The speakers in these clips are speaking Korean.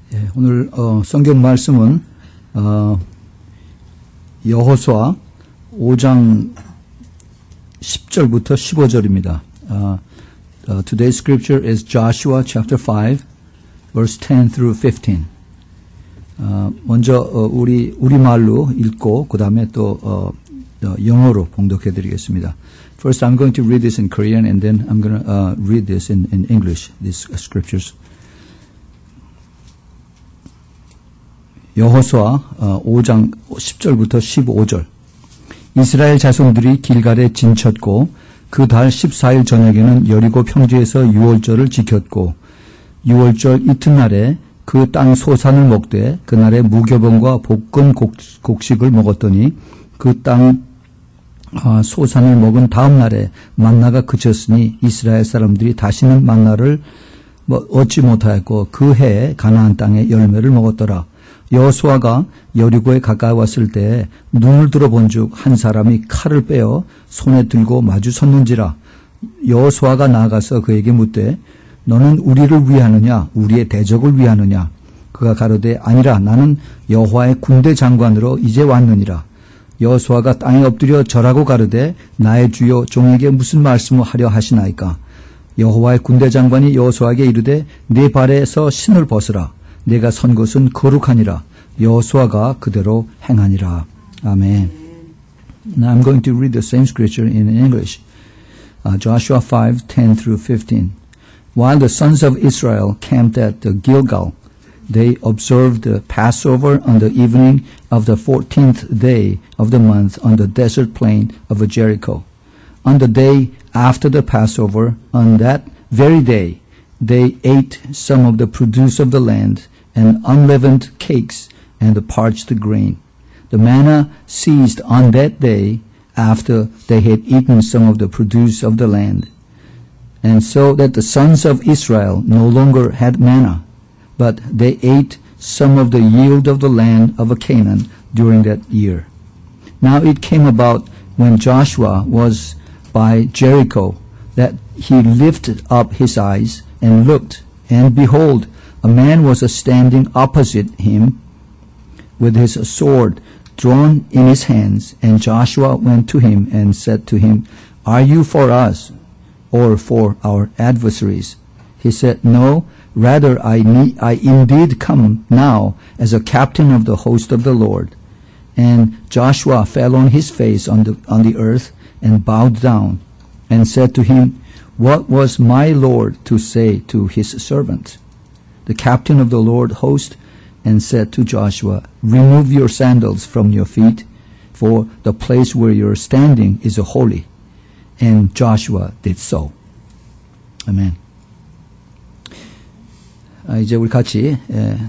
예, 오늘 성경 말씀은 여호수아 5장 10절부터 15절입니다. Today's scripture is Joshua chapter 5, verse 10 through 15. 먼저 우리말로 읽고 그 다음에 또 영어로 봉독해 드리겠습니다. First, I'm going to read this in Korean, and then I'm going to read this in English, these scriptures. 여호수아 5장 10절부터 15절. 이스라엘 자손들이 길갈에 진쳤고 그 달 14일 저녁에는 여리고 평지에서 유월절을 지켰고 유월절 이튿날에 그 땅 소산을 먹되 그날에 무교병과 볶은 곡식을 먹었더니 그 땅 소산을 먹은 다음 날에 만나가 그쳤으니 이스라엘 사람들이 다시는 만나를 얻지 못하였고 그 해에 가나안 땅의 열매를 먹었더라. 여호수아가 여리고에 가까웠을 때에 눈을 들어본즉 한 사람이 칼을 빼어 손에 들고 마주 섰는지라. 여호수아가 나아가서 그에게 묻되 너는 우리를 위하느냐 우리의 대적을 위하느냐. 그가 가로되 아니라 나는 여호와의 군대 장관으로 이제 왔느니라. 여호수아가 땅에 엎드려 절하고 가로되 나의 주여 종에게 무슨 말씀을 하려 하시나이까. 여호와의 군대 장관이 여호수아에게 이르되 네 발에서 신을 벗으라. 내가 선 곳은 거룩하니라. 여호수아가 그대로 행하니라. 아멘. Now I'm going to read the same scripture in English. Joshua 5:10 through 15. While the sons of Israel camped at the Gilgal, they observed the Passover on the evening of the 14th day of the month on the desert plain of Jericho. On the day after the Passover, on that very day, they ate some of the produce of the land and unleavened cakes and the parched grain. The manna ceased on that day after they had eaten some of the produce of the land. And so that the sons of Israel no longer had manna, but they ate some of the yield of the land of Canaan during that year. Now it came about when Joshua was by Jericho that he lifted up his eyes and looked, and behold, a man was standing opposite him with his sword drawn in his hands. And Joshua went to him and said to him, Are you for us or for our adversaries? He said, No, rather I indeed come now as a captain of the host of the Lord. And Joshua fell on his face on the earth and bowed down and said to him, What was my Lord to say to his servant? The captain of the Lord host and said to Joshua, Remove your sandals from your feet, for the place where you are standing is holy. And Joshua did so. 아멘. 이제 우리 같이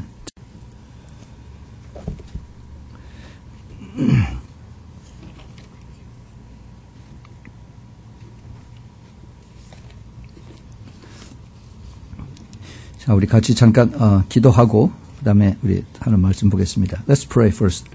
자, 우리 같이 잠깐 기도하고 그다음에 우리 하는 말씀 보겠습니다. Let's pray first.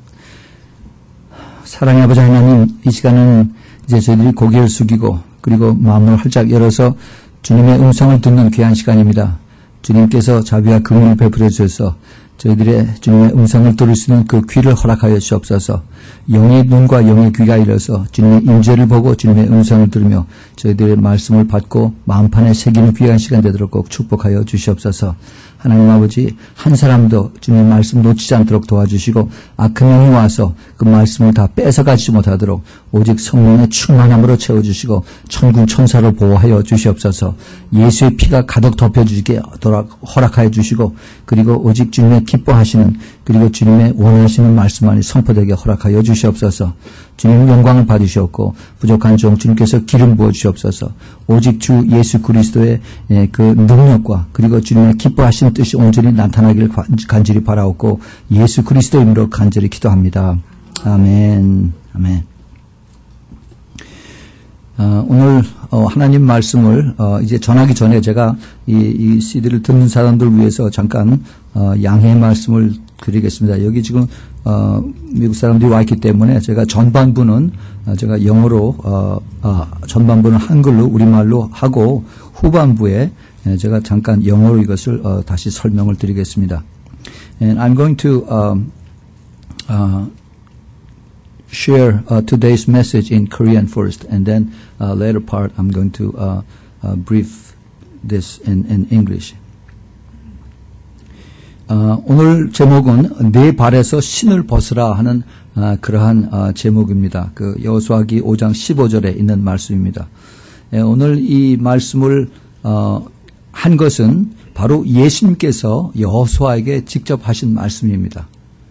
사랑의 아버지 하나님, 이 시간은 이제 저희들이 고개를 숙이고 그리고 마음을 활짝 열어서 주님의 음성을 듣는 귀한 시간입니다. 주님께서 자비와 긍휼을 베풀어 주셔서 저희들의 주님의 음성을 들을 수 있는 그 귀를 허락하여 주옵소서. 영의 눈과 영의 귀가 열려서 주님의 임재를 보고 주님의 음성을 들으며 저희들의 말씀을 받고 마음판에 새기는 귀한 시간 되도록 꼭 축복하여 주시옵소서. 하나님 아버지, 한 사람도 주님의 말씀 놓치지 않도록 도와주시고 악한 영이 와서 그 말씀을 다 뺏어가지 못하도록 오직 성령의 충만함으로 채워주시고 천군 천사로 보호하여 주시옵소서. 예수의 피가 가득 덮여주시게 허락하여 주시고 그리고 오직 주님의 기뻐하시는 그리고 주님의 원하시는 말씀만이 선포되게 허락하여 주시옵소서. 주님 영광을 받으시옵고 부족한 종 주님께서 기름 부어 주시옵소서. 오직 주 예수 그리스도의 그 능력과 그리고 주님의 기뻐하시는 뜻이 온전히 나타나기를 간절히 바라옵고 예수 그리스도 이름으로 간절히 기도합니다. 아멘. 아멘. 오늘 하나님 말씀을 이제 전하기 전에 제가 이 CD를 듣는 사람들 위해서 잠깐 양해의 말씀을 드리겠습니다. 여기 지금 미국 사람들이 와 있기 때문에 제가 전반부는 제가 영어로 전반부는 한글로 우리말로 하고 후반부에 제가 잠깐 영어로 이것을 다시 설명을 드리겠습니다. And I'm going to share today's message in Korean first, and then later part I'm going to brief this in English. 오늘 제목은 내 발에서 신을 벗으라 하는 그러한 제목입니다. 그 여호수아기 5장 15절에 있는 말씀입니다. 오늘 이 말씀을 한 것은 바로 예수님께서 여호수아에게 직접 하신 말씀입니다.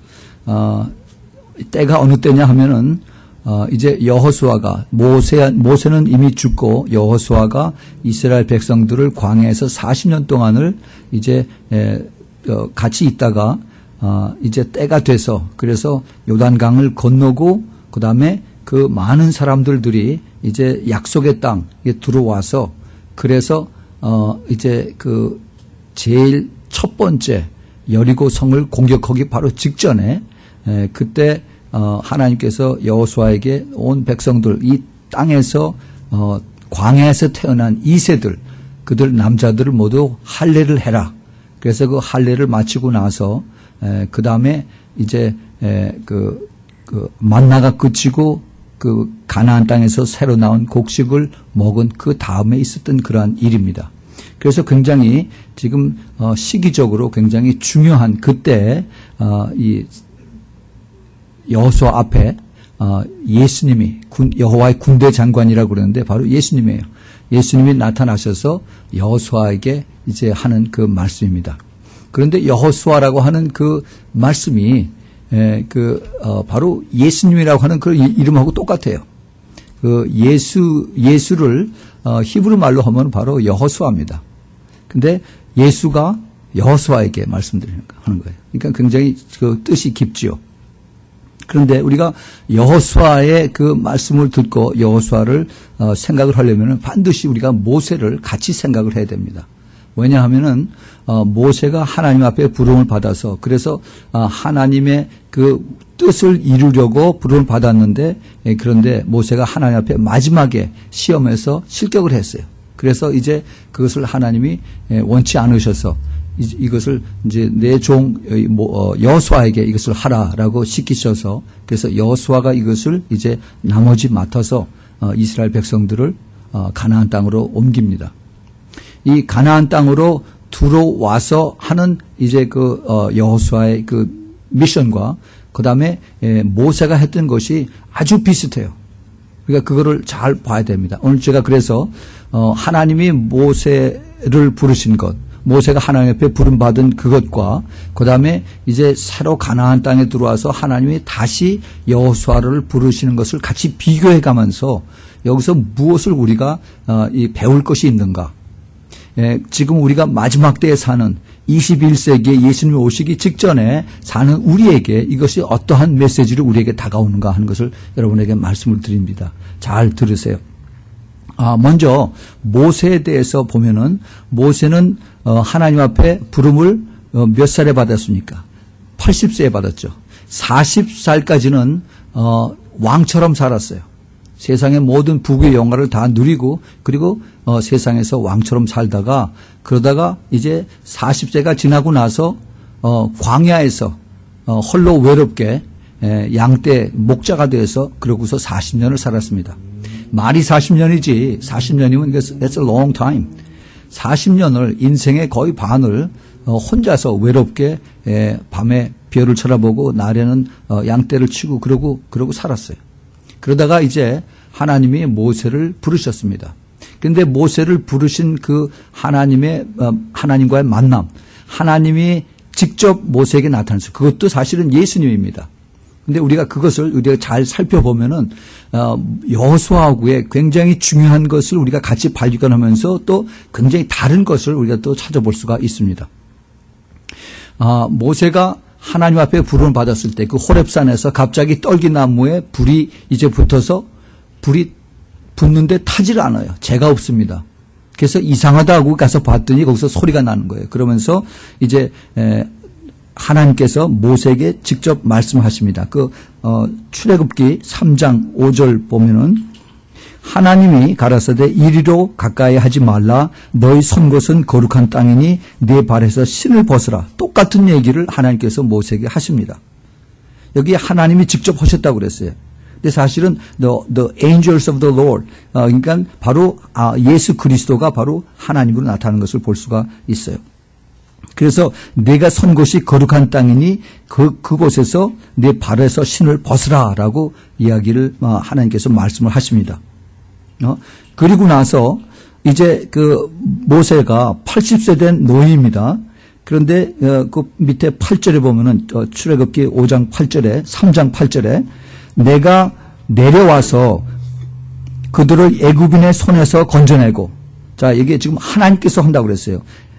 때가 어느 때냐 하면은 이제 여호수아가 모세는 이미 죽고 여호수아가 이스라엘 백성들을 광야에서 40년 동안을 이제 같이 있다가 이제 때가 돼서 그래서 요단강을 건너고 그다음에 그 많은 사람들이 이제 약속의 땅에 들어와서 그래서 이제 그 제일 첫 번째 여리고 성을 공격하기 바로 직전에 그때 하나님께서 여호수아에게 온 백성들 이 땅에서 광야에서 태어난 2세들 그들 남자들을 모두 할례를 해라. 그래서 그 할례를 마치고 나서 그 다음에 이제 그 만나가 그치고 그 가나안 땅에서 새로 나온 곡식을 먹은 그 다음에 있었던 그러한 일입니다. 그래서 굉장히 지금 시기적으로 굉장히 중요한 그때 이 여호수아 앞에 예수님이 여호와의 군대 장관이라고 그러는데 바로 예수님이에요. 예수님이 나타나셔서 여호수아에게 이제 하는 그 말씀입니다. 그런데 여호수아라고 하는 그 말씀이 바로 예수님이라고 하는 그 이름하고 똑같아요. 그 예수를 히브리 말로 하면 바로 여호수아입니다. 근데 예수가 여호수아에게 말씀드리는 하는 거예요. 그러니까 굉장히 그 뜻이 깊지요. 그런데 우리가 여호수아의 그 말씀을 듣고 여호수아를 생각을 하려면 반드시 우리가 모세를 같이 생각을 해야 됩니다. 왜냐하면은 모세가 하나님 앞에 부름을 받아서 그래서 하나님의 그 뜻을 이루려고 부름을 받았는데 그런데 모세가 하나님 앞에 마지막에 시험에서 실격을 했어요. 그래서 이제 그것을 하나님이 원치 않으셔서 이것을 이제 내 종 여호수아에게 이것을 하라라고 시키셔서 그래서 여호수아가 이것을 이제 나머지 맡아서 이스라엘 백성들을 가나안 땅으로 옮깁니다. 이 가나안 땅으로 들어와서 하는 이제 그 여호수아의 그 미션과 그다음에 모세가 했던 것이 아주 비슷해요. 그러니까 그거를 잘 봐야 됩니다. 오늘 제가 그래서 하나님이 모세를 부르신 것 모세가 하나님 앞에 부름받은 그것과 그다음에 이제 새로 가나안 땅에 들어와서 하나님이 다시 여호수아를 부르시는 것을 같이 비교해 가면서 여기서 무엇을 우리가 배울 것이 있는가. 지금 우리가 마지막 때에 사는 21세기에 예수님이 오시기 직전에 사는 우리에게 이것이 어떠한 메시지를 우리에게 다가오는가 하는 것을 여러분에게 말씀을 드립니다. 잘 들으세요. 먼저 모세에 대해서 보면은 모세는 하나님 앞에 부름을 몇 살에 받았습니까? 80세에 받았죠. 40살까지는 왕처럼 살았어요. 세상의 모든 부귀의 영화를 다 누리고 그리고 세상에서 왕처럼 살다가 그러다가 이제 40세가 지나고 나서 광야에서 홀로 외롭게 양떼 목자가 되어서 그러고서 40년을 살았습니다. 말이 40년이지 40년이면 that's a long time. 40년을 인생의 거의 반을 혼자서 외롭게 밤에 별을 쳐다보고 낮에는 양떼를 치고 그러고 살았어요. 그러다가 이제 하나님이 모세를 부르셨습니다. 그런데 모세를 부르신 그 하나님과의 만남, 하나님이 직접 모세에게 나타났어요. 그것도 사실은 예수님입니다. 근데 우리가 우리가 잘 살펴보면은, 여호수아하고의 굉장히 중요한 것을 우리가 같이 발견하면서 또 굉장히 다른 것을 우리가 또 찾아볼 수가 있습니다. 모세가 하나님 앞에 부름을 받았을 때 그 호렙산에서 갑자기 떨기나무에 불이 이제 붙어서 불이 붙는데 타질 않아요. 재가 없습니다. 그래서 이상하다고 가서 봤더니 거기서 소리가 나는 거예요. 그러면서 이제 하나님께서 모세에게 직접 말씀하십니다. 그 출애굽기 3장 5절 보면은 하나님이 가라사대 이리로 가까이 하지 말라. 너희 선 곳은 거룩한 땅이니 네 발에서 신을 벗으라. 똑같은 얘기를 하나님께서 모세에게 하십니다. 여기 하나님이 직접 하셨다고 그랬어요. 근데 사실은 the angels of the Lord, 그러니까 바로 예수 그리스도가 바로 하나님으로 나타나는 것을 볼 수가 있어요. 그래서 내가 선 곳이 거룩한 땅이니 그곳에서 내 발에서 신을 벗으라라고 이야기를 하나님께서 말씀을 하십니다. 그리고 나서 이제 그 모세가 80세 된 노인입니다. 그런데 그 밑에 8절에 보면은 출애굽기 5장 8절에 3장 8절에 내가 내려와서 그들을 애굽인의 손에서 건져내고, 자 이게 지금 하나님께서 한다고 그랬어요.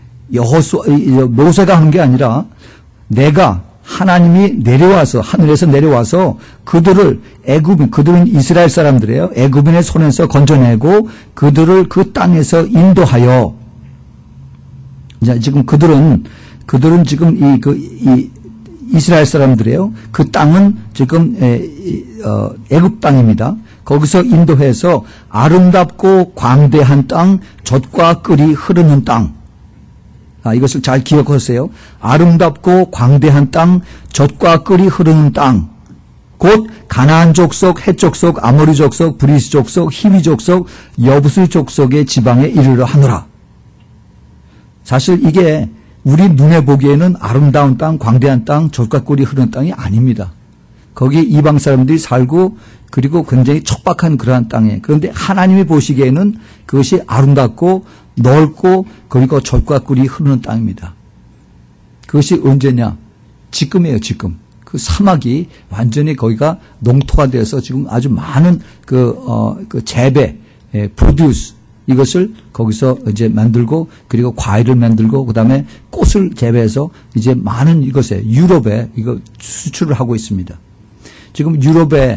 모세가 하는 게 아니라 내가 하나님이 내려와서 하늘에서 내려와서 그들은 이스라엘 사람들이에요. 애굽인의 손에서 건져내고 그들을 그 땅에서 인도하여, 자 지금 그들은 지금 이 이스라엘 사람들이에요. 그 땅은 지금 애굽 땅입니다. 거기서 인도해서 아름답고 광대한 땅, 젖과 꿀이 흐르는 땅. 이것을 잘 기억하세요. 아름답고 광대한 땅, 젖과 꿀이 흐르는 땅. 곧 가나안 족속, 헷 족속, 아모리 족속, 브리스 족속, 히위 족속, 여부스 족속의 지방에 이르러 하노라. 사실 이게 우리 눈에 보기에는 아름다운 땅, 광대한 땅, 젖과 꿀이 흐르는 땅이 아닙니다. 거기 이방 사람들이 살고 그리고 굉장히 척박한 그러한 땅에, 그런데 하나님이 보시기에는 그것이 아름답고 넓고 그리고 젖과 꿀이 흐르는 땅입니다. 그것이 언제냐? 지금이에요, 지금. 그 사막이 완전히 거기가 농토가 돼서 지금 아주 많은 그 재배, 프로듀스, 이것을 거기서 이제 만들고 그리고 과일을 만들고 그다음에 꽃을 재배해서 이제 많은 이것에 유럽에 이거 수출을 하고 있습니다. 지금 유럽에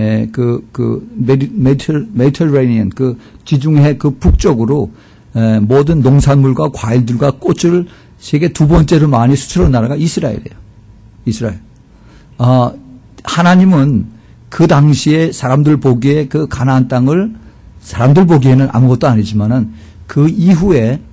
메디터레니언 그 지중해 그 북쪽으로 모든 농산물과 과일들과 꽃을 세계 두 번째로 많이 수출하는 나라가 이스라엘이에요. 이스라엘. 하나님은 그 당시에 사람들 보기에 그 가나안 땅을 사람들 보기에는 아무것도 아니지만은 그 이후에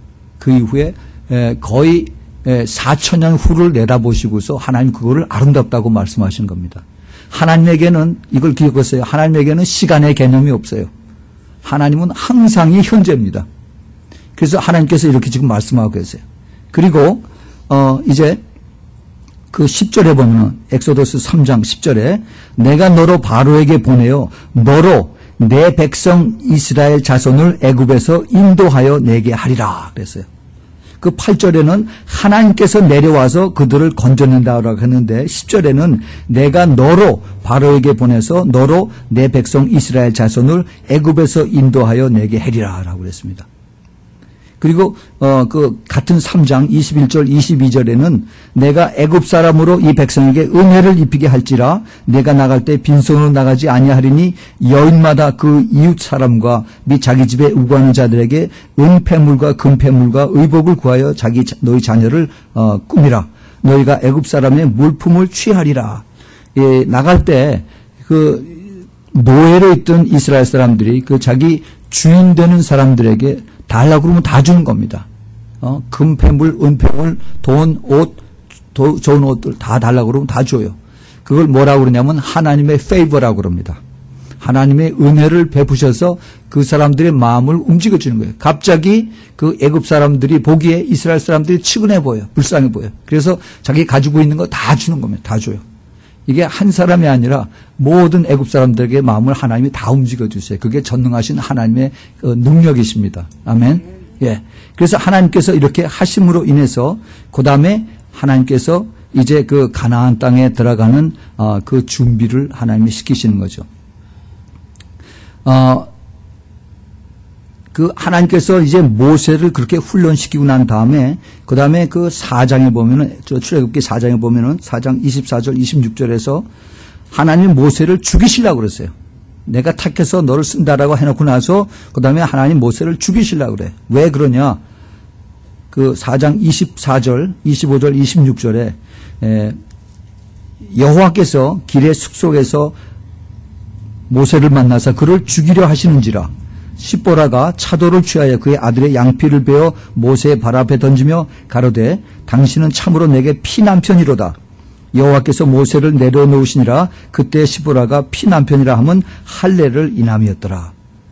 거의 4,000년 후를 내다보시고서 하나님 그거를 아름답다고 말씀하신 겁니다. 하나님에게는 이걸 기억하세요. 하나님에게는 시간의 개념이 없어요. 하나님은 항상이 현재입니다. 그래서 하나님께서 이렇게 지금 말씀하고 계세요. 그리고 이제 그 10절에 보면은 엑소더스 3장 10절에 내가 너로 바로에게 보내어 너로 내 백성 이스라엘 자손을 애굽에서 인도하여 내게 하리라 그랬어요. 그 8절에는 하나님께서 내려와서 그들을 건져낸다라고 했는데 10절에는 내가 너로 바로에게 보내서 너로 내 백성 이스라엘 자손을 애굽에서 인도하여 내게 하리라라고 그랬습니다. 그리고 그 같은 3장 21절 22절에는 내가 애굽 사람으로 이 백성에게 은혜를 입히게 할지라 내가 나갈 때 빈손으로 나가지 아니하리니 여인마다 그 이웃 사람과 및 자기 집에 우거하는 자들에게 은폐물과 금폐물과 의복을 구하여 너희 자녀를 꾸미라. 너희가 애굽 사람의 물품을 취하리라. 나갈 때 그 노예로 있던 이스라엘 사람들이 그 자기 주인 되는 사람들에게 달라고 그러면 다 주는 겁니다. 금폐물, 은폐물, 돈, 옷, 좋은 옷들 다 달라고 그러면 다 줘요. 그걸 뭐라고 그러냐면 하나님의 페이버라고 그럽니다. 하나님의 은혜를 베푸셔서 그 사람들의 마음을 움직여주는 거예요. 갑자기 그 애굽 사람들이 보기에 이스라엘 사람들이 측은해 보여요. 불쌍해 보여요. 그래서 자기 가지고 있는 거 다 주는 겁니다. 다 줘요. 이게 한 사람이 아니라 모든 애굽 사람들에게 마음을 하나님이 다 움직여 주세요. 그게 전능하신 하나님의 능력이십니다. 아멘. 예. 그래서 하나님께서 이렇게 하심으로 인해서 그 다음에 하나님께서 이제 그 가나안 땅에 들어가는 그 준비를 하나님이 시키시는 거죠. 그 하나님께서 이제 모세를 그렇게 훈련시키고 난 다음에 그 다음에 그 4장에 보면은 출애굽기 4장에 보면은 4장 24절 26절에서 하나님 모세를 죽이시려고 그랬어요. 내가 택해서 너를 쓴다라고 해놓고 나서 그 다음에 하나님 모세를 죽이시려고 그래. 왜 그러냐? 그 4장 24절 25절 26절에 여호와께서 길의 숲속에서 모세를 만나서 그를 죽이려 하시는지라. 십보라가 차도를 취하여 그의 아들의 양피를 베어 모세의 발 앞에 던지며 가로되 당신은 참으로 내게 피남편이로다. 여호와께서 모세를 내려놓으시니라. 그때 십보라가 피남편이라 함은 할례를 인함이었더라.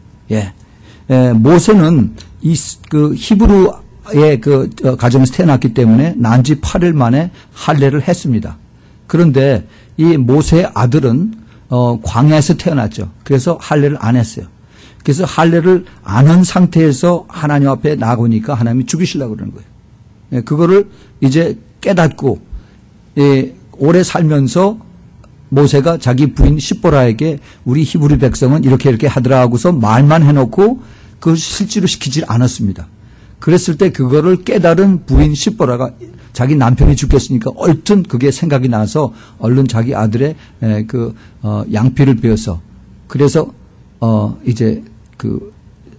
모세는 그 히브리의 그 가정에서 태어났기 때문에 난지 8일 만에 할례를 했습니다. 그런데 이 모세의 아들은 광야에서 태어났죠. 그래서 할례를 안 했어요. 그래서 할례를 안 한 상태에서 하나님 앞에 나가니까 하나님이 죽이시려고 그러는 거예요. 그거를 이제 깨닫고 오래 살면서 모세가 자기 부인 십보라에게 우리 히브리 백성은 이렇게 하더라 하고서 말만 해놓고 그걸 실제로 시키지 않았습니다. 그랬을 때 그거를 깨달은 부인 십보라가 자기 남편이 죽겠으니까 얼튼 그게 생각이 나서 얼른 자기 아들의 양피를 베어서 그래서 이제 그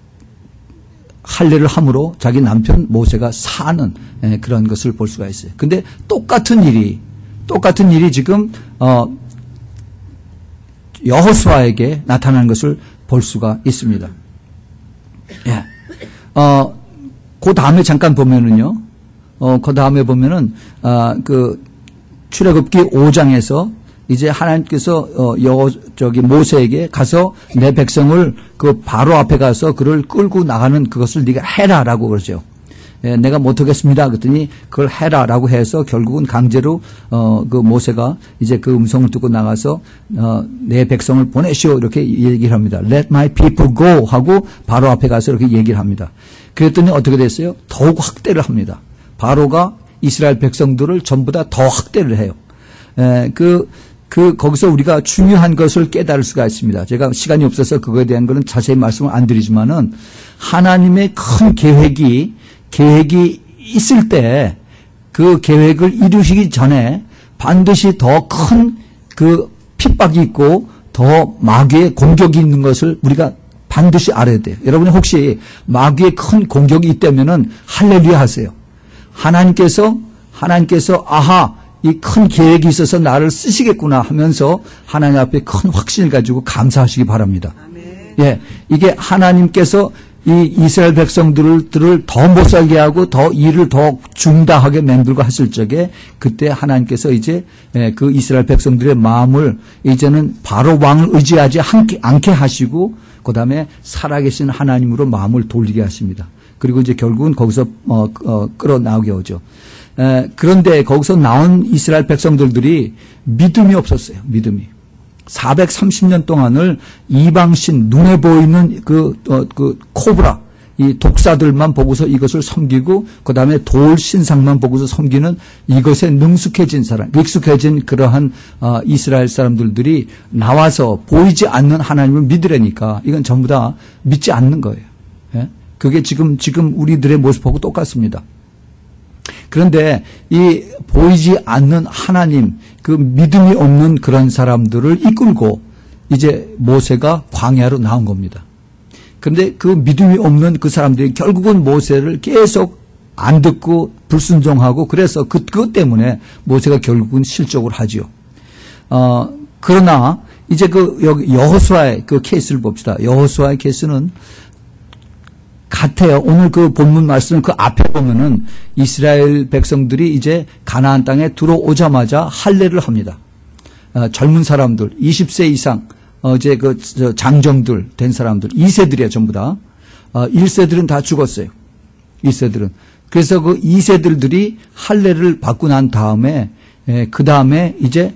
할례를 함으로 자기 남편 모세가 사는 그런 것을 볼 수가 있어요. 근데 똑같은 일이 지금 여호수아에게 나타나는 것을 볼 수가 있습니다. 그 다음에 잠깐 보면은요. 그 다음에 보면은 그 출애굽기 5장에서 이제 하나님께서 모세에게 가서 내 백성을 그 바로 앞에 가서 그를 끌고 나가는 그것을 네가 해라라고 그러죠. 내가 못하겠습니다. 그랬더니 그걸 해라라고 해서 결국은 강제로 그 모세가 이제 그 음성을 듣고 나가서 내 백성을 보내시오 이렇게 얘기를 합니다. Let my people go 하고 바로 앞에 가서 이렇게 얘기를 합니다. 그랬더니 어떻게 됐어요? 더욱 확대를 합니다. 바로가 이스라엘 백성들을 전부 다 더 확대를 해요. 거기서 우리가 중요한 것을 깨달을 수가 있습니다. 제가 시간이 없어서 그거에 대한 거는 자세히 말씀을 안 드리지만은 하나님의 큰 계획이 있을 때 그 계획을 이루시기 전에 반드시 더 큰 그 핍박이 있고 더 마귀의 공격이 있는 것을 우리가 반드시 알아야 돼요. 여러분이 혹시 마귀의 큰 공격이 있다면은 할렐루야 하세요. 하나님께서 아하 이 큰 계획이 있어서 나를 쓰시겠구나 하면서 하나님 앞에 큰 확신을 가지고 감사하시기 바랍니다. 아멘. 이게 하나님께서 이 이스라엘 백성들을 더 못 살게 하고 더 일을 더 중다하게 만들고 하실 적에 그때 하나님께서 이제 그 이스라엘 백성들의 마음을 이제는 바로 왕을 의지하지 않게 하시고 그 다음에 살아계신 하나님으로 마음을 돌리게 하십니다. 그리고 이제 결국은 거기서 끌어나오게 오죠. 그런데 거기서 나온 이스라엘 백성들이 믿음이 없었어요. 믿음이. 430년 동안을 이방신 눈에 보이는 그 코브라 이 독사들만 보고서 이것을 섬기고 그 다음에 돌 신상만 보고서 섬기는 이것에 능숙해진 사람, 익숙해진 그러한 이스라엘 사람들이 나와서 보이지 않는 하나님을 믿으려니까 이건 전부 다 믿지 않는 거예요. 그게 지금 우리들의 모습하고 똑같습니다. 그런데 이 보이지 않는 하나님, 그 믿음이 없는 그런 사람들을 이끌고 이제 모세가 광야로 나온 겁니다. 그런데 그 믿음이 없는 그 사람들이 결국은 모세를 계속 안 듣고 불순종하고 그래서 그것 때문에 모세가 결국은 실족을 하지요. 그러나 이제 여기 여호수아의 그 케이스를 봅시다. 여호수아의 케이스는 같아요. 오늘 그 본문 말씀 그 앞에 보면은 이스라엘 백성들이 이제 가나안 땅에 들어오자마자 할례를 합니다. 젊은 사람들, 20세 이상, 이제 장정들 된 사람들, 2세들이에요, 전부 다. 1세들은 다 죽었어요. 2세들은. 그래서 그 2세들이 할례를 받고 난 다음에, 그 다음에 이제,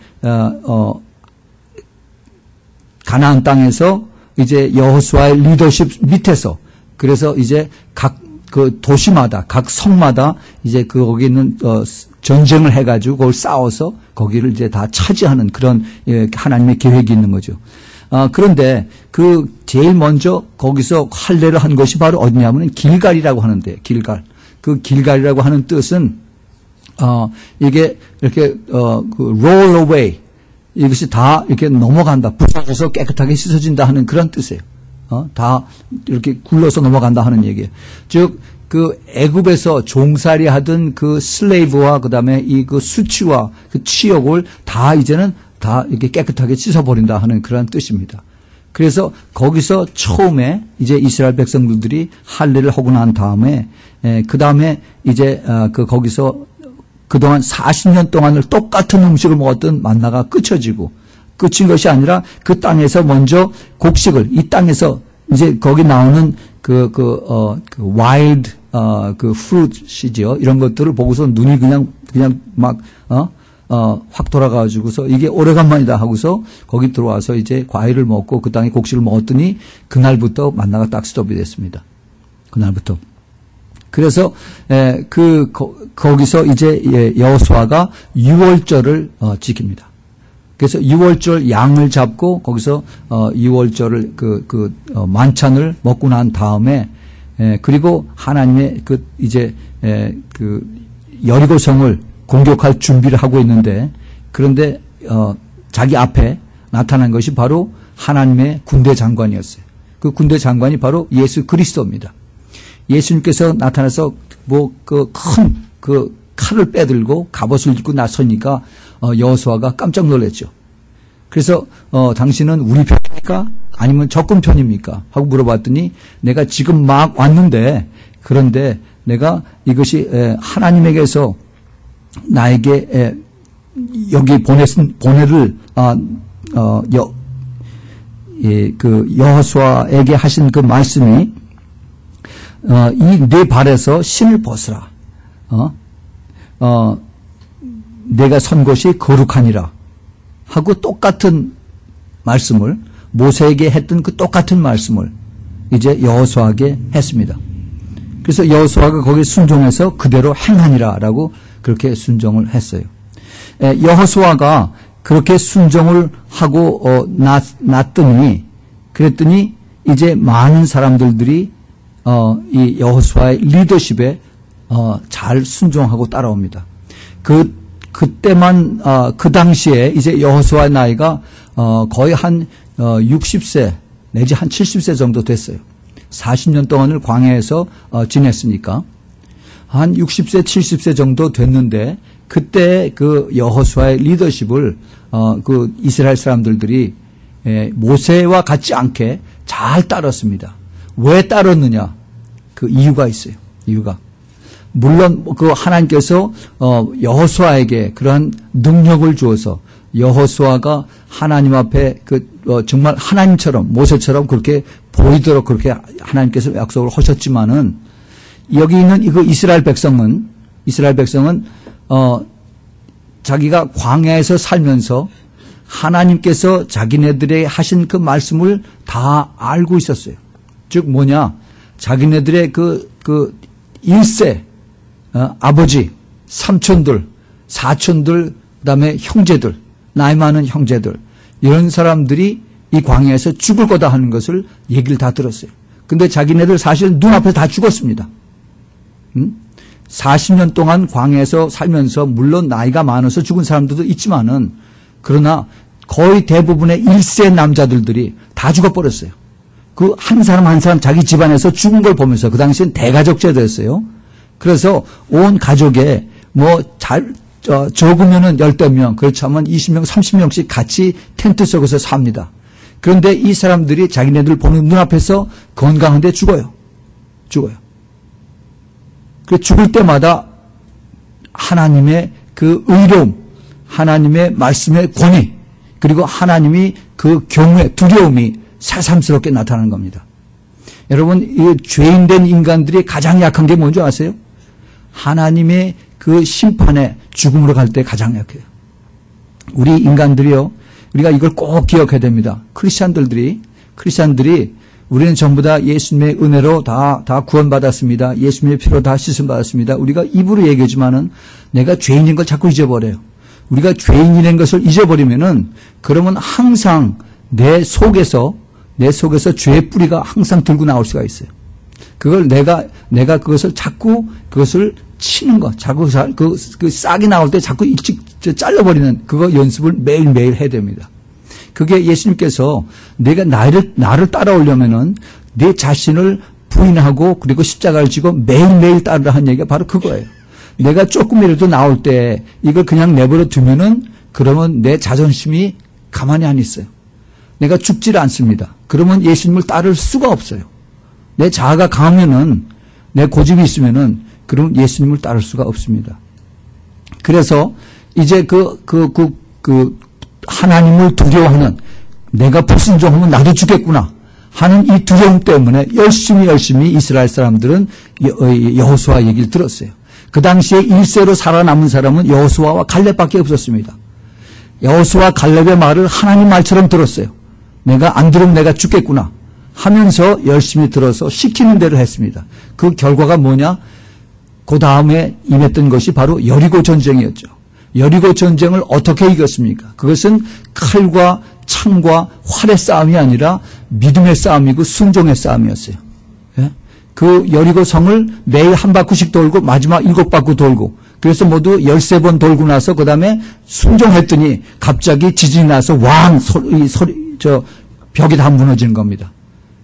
가나안 땅에서 이제 여호수아의 리더십 밑에서 그래서 이제 각 그 도시마다 각 성마다 이제 거기 있는 전쟁을 해가지고 그걸 싸워서 거기를 이제 다 차지하는 그런 하나님의 계획이 있는 거죠. 그런데 그 제일 먼저 거기서 할례를 한 것이 바로 어디냐면은 길갈이라고 하는데 길갈. 그 길갈이라고 하는 뜻은 이게 이렇게 그 roll away 이것이 다 이렇게 넘어간다, 부서져서 깨끗하게 씻어진다 하는 그런 뜻이에요. 다 이렇게 굴러서 넘어간다 하는 얘기예요. 즉, 그 애굽에서 종살이 하던 그 슬레이브와 그다음에 이 그 수치와 그 치욕을 다 이제는 다 이렇게 깨끗하게 씻어버린다 하는 그런 뜻입니다. 그래서 거기서 처음에 이제 이스라엘 백성들이 할례를 하고 난 다음에 그 다음에 이제 거기서 그동안 40년 동안을 똑같은 음식을 먹었던 만나가 끊어지고 끝인 것이 아니라 그 땅에서 먼저 곡식을 이 땅에서 이제 거기 나오는 와일드 프루트이죠. 이런 것들을 보고서 눈이 그냥 막 확 돌아가지고서 이게 오래간만이다 하고서 거기 들어와서 이제 과일을 먹고 그 땅에 곡식을 먹었더니 그날부터 만나가 딱 스톱이 됐습니다. 그날부터. 그래서 거기서 이제 여호수아가 유월절을 지킵니다. 그래서 유월절 양을 잡고 거기서 유월절을 만찬을 먹고 난 다음에 그리고 하나님의 이제 여리고성을 공격할 준비를 하고 있는데 그런데 자기 앞에 나타난 것이 바로 하나님의 군대 장관이었어요. 그 군대 장관이 바로 예수 그리스도입니다. 예수님께서 나타나서 큰 칼을 빼들고 갑옷을 입고 나서니까 여호수아가 깜짝 놀랐죠. 그래서 당신은 우리 편입니까? 아니면 적군 편입니까? 하고 물어봤더니 내가 지금 막 왔는데 그런데 내가 이것이 하나님에게서 나에게 여기 보내를 여호수아에게 하신 그 말씀이 이 네 발에서 신을 벗으라. 내가 선 곳이 거룩하니라 하고 똑같은 말씀을 모세에게 했던 그 똑같은 말씀을 이제 여호수아에게 했습니다. 그래서 여호수아가 거기에 순종해서 그대로 행하니라라고 그렇게 순종을 했어요. 여호수아가 그렇게 순종을 하고 났더니 그랬더니 이제 많은 사람들이 이 여호수아의 리더십에 잘 순종하고 따라옵니다. 그때만 그 당시에 이제 여호수아의 나이가 거의 한 60세 내지 한 70세 정도 됐어요. 40년 동안을 광야에서 지냈으니까 한 60세 70세 정도 됐는데 그때 그 여호수아의 리더십을 그 이스라엘 사람들이 모세와 같지 않게 잘 따랐습니다. 왜 따랐느냐? 그 이유가 있어요. 이유가. 물론 그 하나님께서 여호수아에게 그러한 능력을 주어서 여호수아가 하나님 앞에 정말 하나님처럼 모세처럼 그렇게 보이도록 그렇게 하나님께서 약속을 하셨지만은 여기 있는 그 이스라엘 백성은 자기가 광야에서 살면서 하나님께서 자기네들에게 하신 그 말씀을 다 알고 있었어요. 즉 뭐냐? 자기네들의 그 일세 아버지, 삼촌들, 사촌들, 그다음에 형제들, 나이 많은 형제들 이런 사람들이 이 광야에서 죽을 거다 하는 것을 얘기를 다 들었어요. 근데 자기네들 사실 눈앞에 다 죽었습니다. 40년 동안 광야에서 살면서 물론 나이가 많아서 죽은 사람들도 있지만은 그러나 거의 대부분의 1세 남자들이 다 죽어버렸어요. 그 한 사람 한 사람 자기 집안에서 죽은 걸 보면서 그 당시엔 대가족 제도였어요. 그래서 온 가족에 적으면은 10명, 그렇지 않으면 20명, 30명씩 같이 텐트 속에서 삽니다. 그런데 이 사람들이 자기네들 보는 눈앞에서 건강한데 죽어요. 그 죽을 때마다 하나님의 그 의로움, 하나님의 말씀의 권위, 그리고 하나님이 그 경외, 두려움이 새삼스럽게 나타나는 겁니다. 여러분, 이 죄인된 인간들이 가장 약한 게 뭔지 아세요? 하나님의 그 심판에 죽음으로 갈 때 가장 약해요. 우리 인간들이요, 우리가 이걸 꼭 기억해야 됩니다. 크리스찬들이 우리는 전부 다 예수님의 은혜로 다 구원받았습니다. 예수님의 피로 다 씻음받았습니다. 우리가 입으로 얘기하지만은 내가 죄인인 걸 자꾸 잊어버려요. 우리가 죄인이라는 것을 잊어버리면은 그러면 항상 내 속에서 죄의 뿌리가 항상 들고 나올 수가 있어요. 그걸 내가 그것을 자꾸 그것을 치는 거, 자꾸 그 싹이 나올 때 자꾸 일찍 잘라버리는 그거 연습을 매일매일 해야 됩니다. 그게 예수님께서 내가 나를 따라오려면은 내 자신을 부인하고 그리고 십자가를 지고 매일매일 따르라 한 얘기가 바로 그거예요. 내가 조금이라도 나올 때 이걸 그냥 내버려 두면은 그러면 내 자존심이 가만히 안 있어요. 내가 죽지를 않습니다. 그러면 예수님을 따를 수가 없어요. 내 자아가 강하면은, 내 고집이 있으면은, 그러면 예수님을 따를 수가 없습니다. 그래서 이제 하나님을 두려워하는, 내가 불순종하면 나도 죽겠구나 하는 이 두려움 때문에 열심히 이스라엘 사람들은 여호수아 얘기를 들었어요. 그 당시에 1세로 살아남은 사람은 여호수아와 갈렙밖에 없었습니다. 여호수아 갈렙의 말을 하나님 말처럼 들었어요. 내가 안 들으면 내가 죽겠구나 하면서 열심히 들어서 시키는 대로 했습니다. 그 결과가 뭐냐? 그 다음에 임했던 것이 바로 여리고 전쟁이었죠. 여리고 전쟁을 어떻게 이겼습니까? 그것은 칼과 창과 활의 싸움이 아니라 믿음의 싸움이고 순종의 싸움이었어요. 예? 그 여리고 성을 매일 한 바퀴씩 돌고 마지막 7바퀴 돌고, 그래서 모두 13번 돌고 나서 그 다음에 순종했더니 갑자기 지진이 나서 벽이 다 무너지는 겁니다.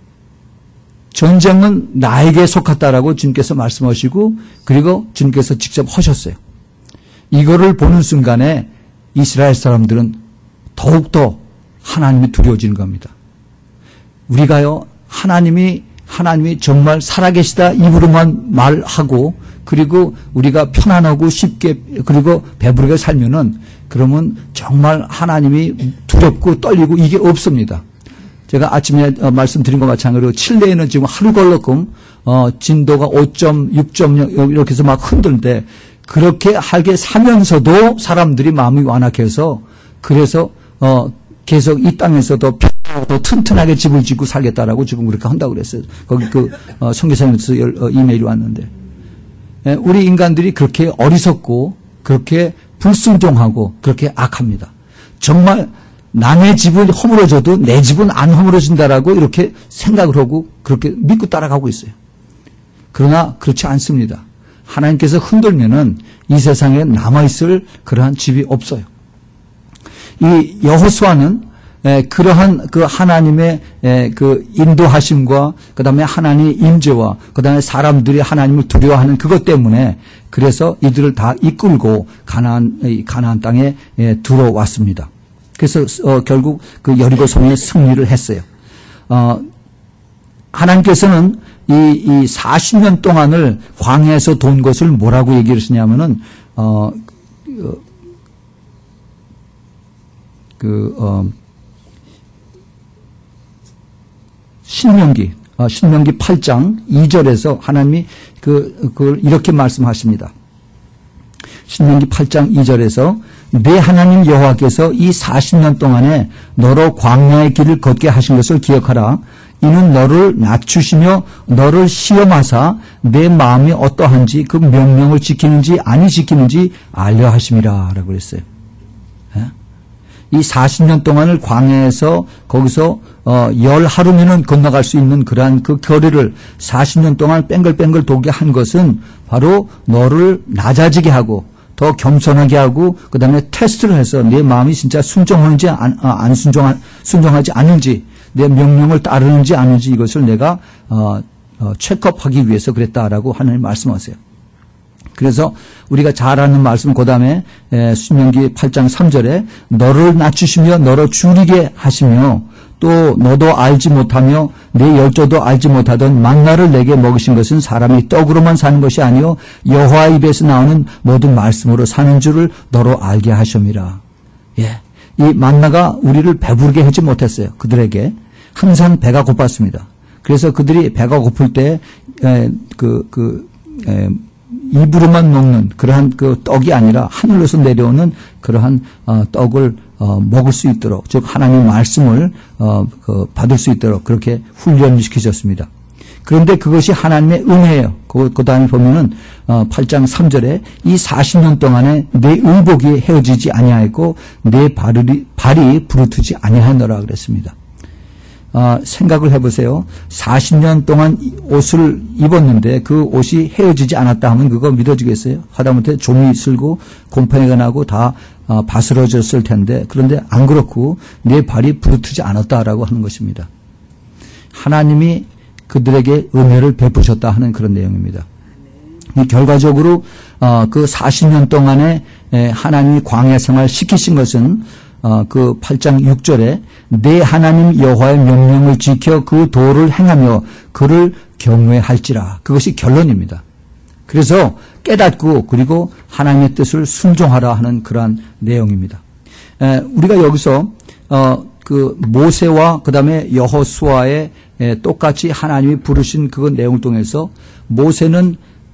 전쟁은 나에게 속했다라고 주님께서 말씀하시고, 그리고 주님께서 직접 하셨어요. 이거를 보는 순간에 이스라엘 사람들은 더욱더 하나님이 두려워지는 겁니다. 우리가요, 하나님이 정말 살아계시다 입으로만 말하고, 그리고 우리가 편안하고 쉽게, 그리고 배부르게 살면은, 그러면 정말 하나님이 두렵고 떨리고 이게 없습니다. 제가 아침에 말씀드린 것과 마찬가지로 칠레에는 지금 하루 걸러끔 진도가 5점, 6점 이렇게 해서 막 흔들는데, 그렇게 하게 사면서도 사람들이 마음이 완악해서, 그래서 계속 이 땅에서 더 튼튼하게 집을 짓고 살겠다라고 지금 그렇게 한다고 그랬어요. 거기 선교사님께서 이메일이 왔는데, 우리 인간들이 그렇게 어리석고 그렇게 불순종하고 그렇게 악합니다. 정말 남의 집은 허물어져도 내 집은 안 허물어진다라고 이렇게 생각을 하고 그렇게 믿고 따라가고 있어요. 그러나 그렇지 않습니다. 하나님께서 흔들면은 이 세상에 남아있을 그러한 집이 없어요. 이 여호수아는 그러한 그 하나님의 그 인도하심과 그 다음에 하나님의 임재와 그 다음에 사람들이 하나님을 두려워하는 그것 때문에, 그래서 이들을 다 이끌고 가나안 땅에 들어왔습니다. 그래서 결국 그 여리고 성에 승리를 했어요. 하나님께서는 이 40년 동안을 광야에서 돈 것을 뭐라고 얘기를 하시냐면은 신명기 8장 2절에서 하나님이 그걸 이렇게 말씀하십니다. 신명기 8장 2절에서 내 하나님 여호와께서 이 40년 동안에 너로 광야의 길을 걷게 하신 것을 기억하라. 이는 너를 낮추시며 너를 시험하사 내 마음이 어떠한지 그 명령을 지키는지 아니 지키는지 알려 하심이라 라고 그랬어요. 이 40년 동안을 광야에서 거기서 10하루면은 건너갈 수 있는 그러한 그 거리를 40년 동안 뺑글뺑글 돌게 한 것은 바로 너를 낮아지게 하고 더 겸손하게 하고 그 다음에 테스트를 해서 내 마음이 진짜 순종하는지 순종하지 않는지, 내 명령을 따르는지 아닌지 이것을 내가 체크업하기 위해서 그랬다라고 하나님 말씀하세요. 그래서 우리가 잘 아는 말씀 그 다음에 신명기 8장 3절에 너를 낮추시며 너를 줄이게 하시며 또 너도 알지 못하며 내 열조도 알지 못하던 만나를 내게 먹이신 것은 사람이 떡으로만 사는 것이 아니요 여호와 입에서 나오는 모든 말씀으로 사는 줄을 너로 알게 하심이라. 예, 이 만나가 우리를 배부르게 하지 못했어요. 그들에게 항상 배가 고팠습니다. 그래서 그들이 배가 고플 때 입으로만 먹는 그러한 그 떡이 아니라 하늘로서 내려오는 그러한 떡을 먹을 수 있도록, 즉 하나님의 말씀을 받을 수 있도록 그렇게 훈련을 시키셨습니다. 그런데 그것이 하나님의 은혜예요. 그 다음에 보면은 8장 3절에 이 40년 동안에 내 의복이 헤어지지 아니하였고 내 발이 부르트지 아니하노라 그랬습니다. 생각을 해보세요. 40년 동안 옷을 입었는데 그 옷이 헤어지지 않았다 하면 그거 믿어지겠어요? 하다못해 좀이 쓸고 곰팡이가 나고 다 바스러졌을 텐데, 그런데 안 그렇고 내 발이 부르트지 않았다라고 하는 것입니다. 하나님이 그들에게 은혜를 베푸셨다 하는 그런 내용입니다. 결과적으로 그 40년 동안에 하나님이 광야 생활 시키신 것은 그 8장 6절에 내 하나님 여호와의 명령을 지켜 그 도를 행하며 그를 경외할지라. 그것이 결론입니다. 그래서 깨닫고 그리고 하나님의 뜻을 순종하라 하는 그러한 내용입니다. 우리가 여기서 그 모세와 그다음에 여호수아의 똑같이 하나님이 부르신 그 내용을 통해서 모세는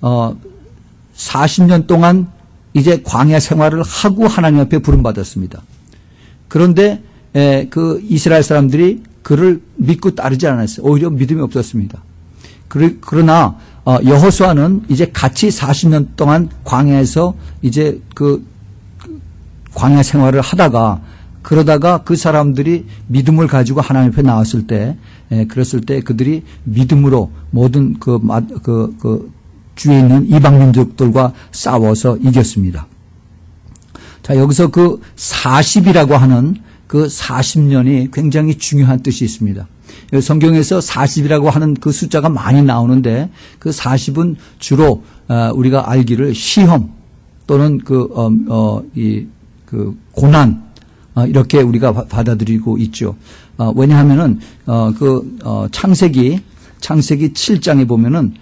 40년 동안 이제 광야 생활을 하고 하나님 앞에 부름받았습니다. 그런데 그 이스라엘 사람들이 그를 믿고 따르지 않았어요. 오히려 믿음이 없었습니다. 그러나 여호수아는 이제 같이 40년 동안 광야에서 이제 그 광야 생활을 하다가 그러다가 그 사람들이 믿음을 가지고 하나님 앞에 나왔을 때, 그랬을 때 그들이 믿음으로 모든 그 주위에 있는 이방 민족들과 싸워서 이겼습니다. 자, 여기서 그 40이라고 하는 그 40년이 굉장히 중요한 뜻이 있습니다. 성경에서 40이라고 하는 그 숫자가 많이 나오는데 그 40은 주로 우리가 알기를 시험 또는 그 고난 이렇게 우리가 받아들이고 있죠. 왜냐하면은 창세기 7장에 보면은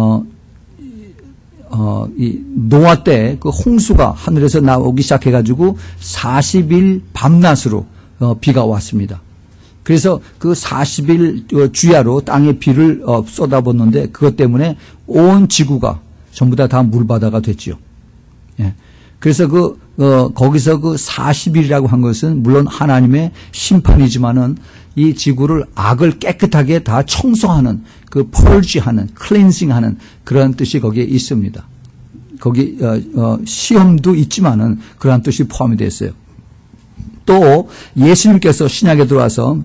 이 노아 때 그 홍수가 하늘에서 나오기 시작해가지고 40일 밤낮으로 비가 왔습니다. 그래서 그 40일 주야로 땅에 비를 쏟아붓는데 그것 때문에 온 지구가 전부 다 물바다가 됐죠. 예. 그래서 거기서 그 40일이라고 한 것은 물론 하나님의 심판이지만은 이 지구를 악을 깨끗하게 다 청소하는 그 펄지하는 클렌징하는 그런 뜻이 거기에 있습니다. 거기 시험도 있지만은 그러한 뜻이 포함이 되어 있어요. 또 예수님께서 신약에 들어와서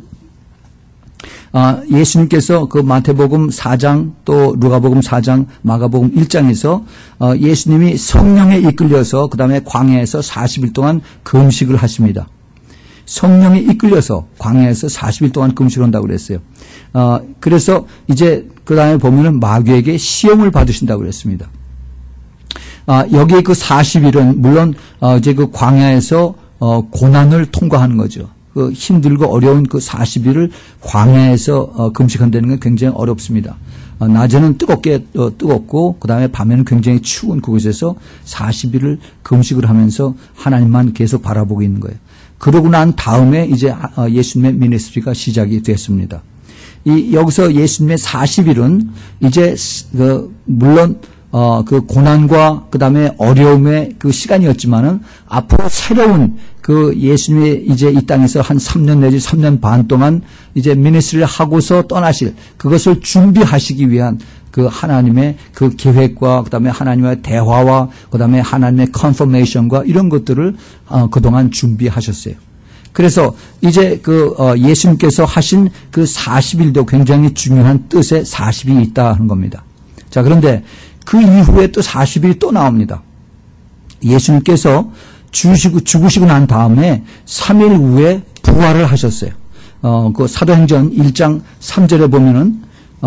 예수님께서 그 마태복음 4장 또 누가복음 4장 마가복음 1장에서 예수님이 성령에 이끌려서 그다음에 광야에서 40일 동안 금식을 하십니다. 성령에 이끌려서 광야에서 40일 동안 금식을 한다고 그랬어요. 그래서 이제 그다음에 보면은 마귀에게 시험을 받으신다고 그랬습니다. 여기에 그 40일은 물론 이제 그 광야에서 고난을 통과하는 거죠. 그 힘들고 어려운 그 40일을 광야에서 금식한다는 건 굉장히 어렵습니다. 낮에는 뜨겁고 그다음에 밤에는 굉장히 추운 그곳에서 40일을 금식을 하면서 하나님만 계속 바라보고 있는 거예요. 그러고 난 다음에 이제 예수님의 미니스트리가 시작이 됐습니다. 여기서 예수님의 40일은 이제 물론 그 고난과 그다음에 어려움의 그 시간이었지만은 앞으로 새로운 그 예수님이 이제 이 땅에서 한 3년 내지 3년 반 동안 이제 미니스트리를 하고서 떠나실 그것을 준비하시기 위한 그 하나님의 그 계획과 그다음에 하나님과의 대화와 그다음에 하나님의 컨퍼메이션과 이런 것들을 그동안 준비하셨어요. 그래서 이제 예수님께서 하신 그 40일도 굉장히 중요한 뜻의 40이 있다 하는 겁니다. 자, 그런데 그 이후에 또 40일이 또 나옵니다. 예수님께서 죽으시고 난 다음에 3일 후에 부활을 하셨어요. 그 사도행전 1장 3절에 보면은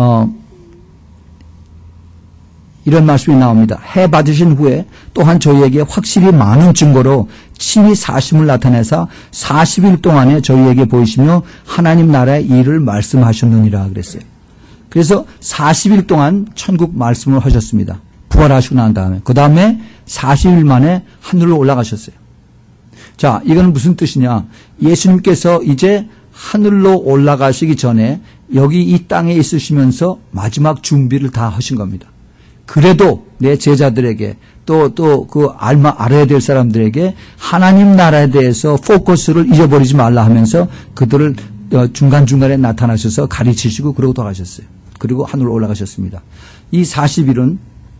이런 말씀이 나옵니다. 해 받으신 후에 또한 저희에게 확실히 많은 증거로 친히 사심을 나타내사 40일 동안에 저희에게 보이시며 하나님 나라의 일을 말씀하셨느니라 그랬어요. 그래서 40일 동안 천국 말씀을 하셨습니다. 부활하시고 난 다음에. 그 다음에 40일 만에 하늘로 올라가셨어요. 자, 이거는 무슨 뜻이냐. 예수님께서 이제 하늘로 올라가시기 전에 여기 이 땅에 있으시면서 마지막 준비를 다 하신 겁니다. 그래도 내 제자들에게 또 알아야 될 사람들에게 하나님 나라에 대해서 포커스를 잊어버리지 말라 하면서 그들을 중간중간에 나타나셔서 가르치시고 그러고 돌아가셨어요. 그리고 하늘로 올라가셨습니다. 이 40일은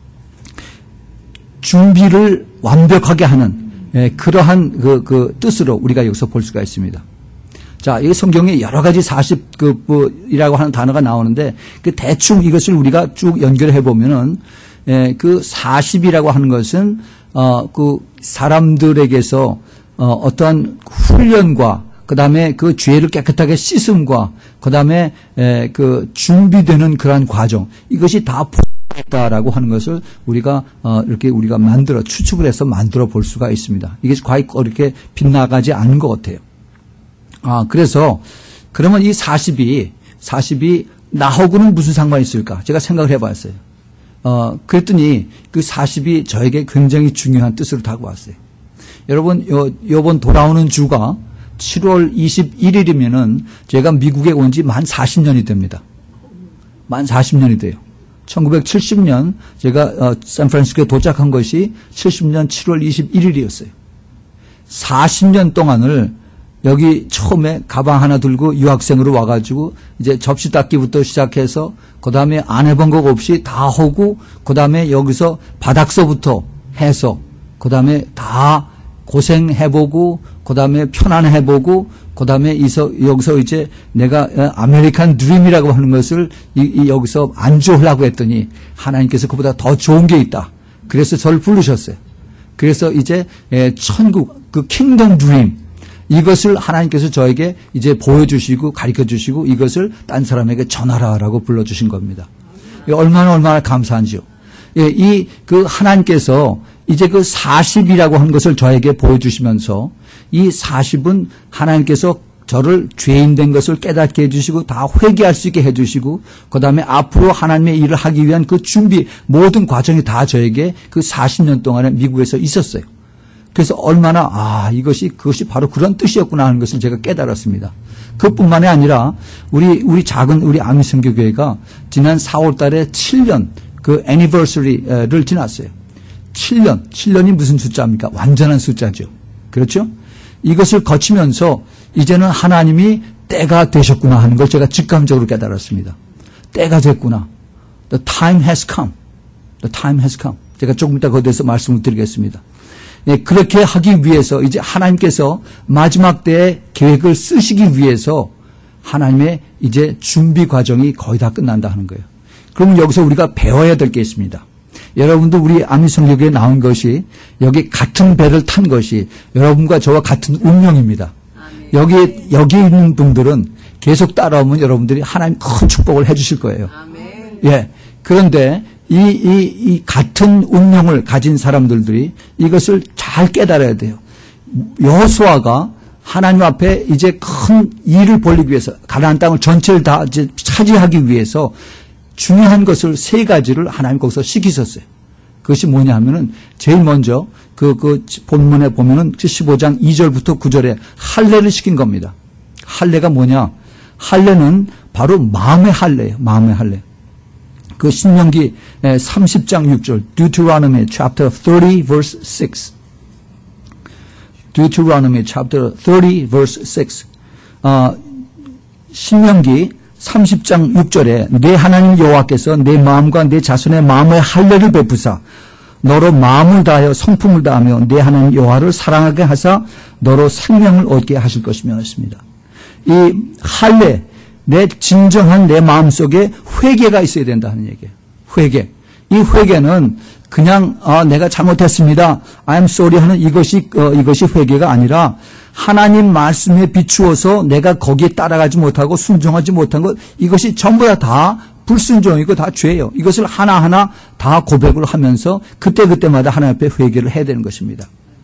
준비를 완벽하게 하는 그러한 그 뜻으로 우리가 여기서 볼 수가 있습니다. 자, 이 성경에 여러 가지 40이라고 하는 단어가 나오는데 그 대충 이것을 우리가 쭉 연결해 보면은 그 40이라고 하는 것은 그 사람들에게서 어떠한 훈련과 그다음에 그 죄를 깨끗하게 씻음과 그다음에 그 준비되는 그러한 과정 이것이 다 포함됐다라고 하는 것을 우리가 이렇게 우리가 추측을 해서 만들어 볼 수가 있습니다. 이게 과히 그렇게 빗나가지 않은 것 같아요. 그래서 그러면 이 40이 나하고는 무슨 상관이 있을까? 제가 생각을 해봤어요. 그랬더니 그 40이 저에게 굉장히 중요한 뜻으로 다가왔어요. 여러분, 요번 돌아오는 주가 7월 21일이면은 제가 미국에 온 지 만 40년이 됩니다. 만 40년이 돼요. 1970년 제가 샌프란시스코에 도착한 것이 70년 7월 21일이었어요. 40년 동안을 여기 처음에 가방 하나 들고 유학생으로 와가지고 이제 접시 닦기부터 시작해서 그 다음에 안 해본 거 없이 다 하고 그 다음에 여기서 바닥서부터 해서 그 다음에 다 고생해보고 그 다음에 편안해보고 그 다음에 여기서 이제 내가 아메리칸 드림이라고 하는 것을 여기서 안주하려고 했더니 하나님께서 그보다 더 좋은 게 있다. 그래서 저를 부르셨어요. 그래서 이제 천국 그 킹덤 드림 이것을 하나님께서 저에게 이제 보여주시고 가르쳐주시고 이것을 딴 사람에게 전하라라고 불러주신 겁니다. 얼마나 감사한지요. 그 하나님께서 이제 그 40이라고 하는 것을 저에게 보여주시면서 이 40은 하나님께서 저를 죄인 된 것을 깨닫게 해주시고 다 회개할 수 있게 해주시고 그 다음에 앞으로 하나님의 일을 하기 위한 그 준비 모든 과정이 다 저에게 그 40년 동안에 미국에서 있었어요. 그래서 얼마나 그것이 바로 그런 뜻이었구나 하는 것을 제가 깨달았습니다. 그뿐만이 아니라 우리 작은 우리 아미성교교회가 지난 4월 달에 7년 그 애니버서리를 지났어요. 7년이 무슨 숫자입니까? 완전한 숫자죠. 그렇죠? 이것을 거치면서 이제는 하나님이 때가 되셨구나 하는 걸 제가 직감적으로 깨달았습니다. 때가 됐구나. The time has come. The time has come. 제가 조금 이따 거기에서 말씀을 드리겠습니다. 그렇게 하기 위해서 이제 하나님께서 마지막 때의 계획을 쓰시기 위해서 하나님의 이제 준비 과정이 거의 다 끝난다 하는 거예요. 그러면 여기서 우리가 배워야 될 게 있습니다. 여러분도 우리 아미성교회에 나온 것이 여기 같은 배를 탄 것이 여러분과 저와 같은 운명입니다. 여기 있는 분들은 계속 따라오면 여러분들이 하나님 큰 축복을 해 주실 거예요. 예. 그런데 이 같은 운명을 가진 사람들이 이것을 잘 깨달아야 돼요. 여호수아가 하나님 앞에 이제 큰 일을 벌이기 위해서 가나안 땅을 전체를 다 이제 차지하기 위해서 중요한 것을 세 가지를 하나님 거기서 시키셨어요. 그것이 뭐냐 하면은 제일 먼저 그 본문에 보면은 15장 2절부터 9절에 할례를 시킨 겁니다. 할례가 뭐냐? 할례는 바로 마음의 할례예요. 마음의 할례. 그 신명기 30장 6절 Deuteronomy chapter 30 verse 6 Deuteronomy chapter 30 verse 6 신명기 30장 6절에 내 하나님 여호와께서 내 마음과 내 자손의 마음의 할례를 베푸사 너로 마음을 다하여 성품을 다하며 내 하나님 여호와를 사랑하게 하사 너로 생명을 얻게 하실 것이며 했습니다. 이 할례 내 진정한 내 마음속에 회개가 있어야 된다는 얘기예요. 회개. 이 회개는 그냥 내가 잘못했습니다. I'm sorry 하는 이것이 회개가 아니라 하나님 말씀에 비추어서 내가 거기에 따라가지 못하고 순종하지 못한 것 이것이 전부 다 불순종이고 다 죄예요. 이것을 하나하나 다 고백을 하면서 그때마다 하나님 앞에 회개를 해야 되는 것입니다.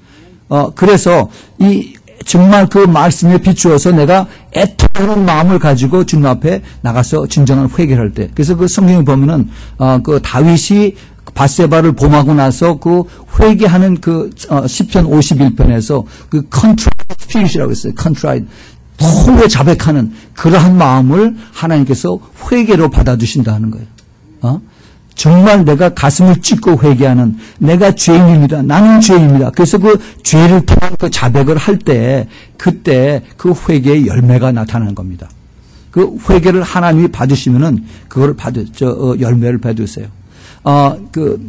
그래서 정말 그 말씀에 비추어서 내가 애통하는 마음을 가지고 주님 앞에 나가서 진정한 회개를 할 때. 그래서 그 성경에 보면은, 그 다윗이 밧세바를 범하고 나서 그 회개하는 그, 시편 51편에서 그 contrite spirit이라고 했어요. contrite. 너무 자백하는 그러한 마음을 하나님께서 회개로 받아주신다는 거예요. 정말 내가 가슴을 찢고 회개하는 내가 죄인입니다. 나는 죄인입니다. 그래서 그 죄를 통한 그 자백을 할 때 그때 그 회개의 열매가 나타나는 겁니다. 그 회개를 하나님이 받으시면은 그걸 열매를 받으세요. 그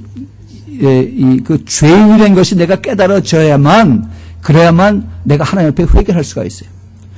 죄인이라는 것이 내가 깨달아져야만 그래야만 내가 하나님 앞에 회개할 수가 있어요.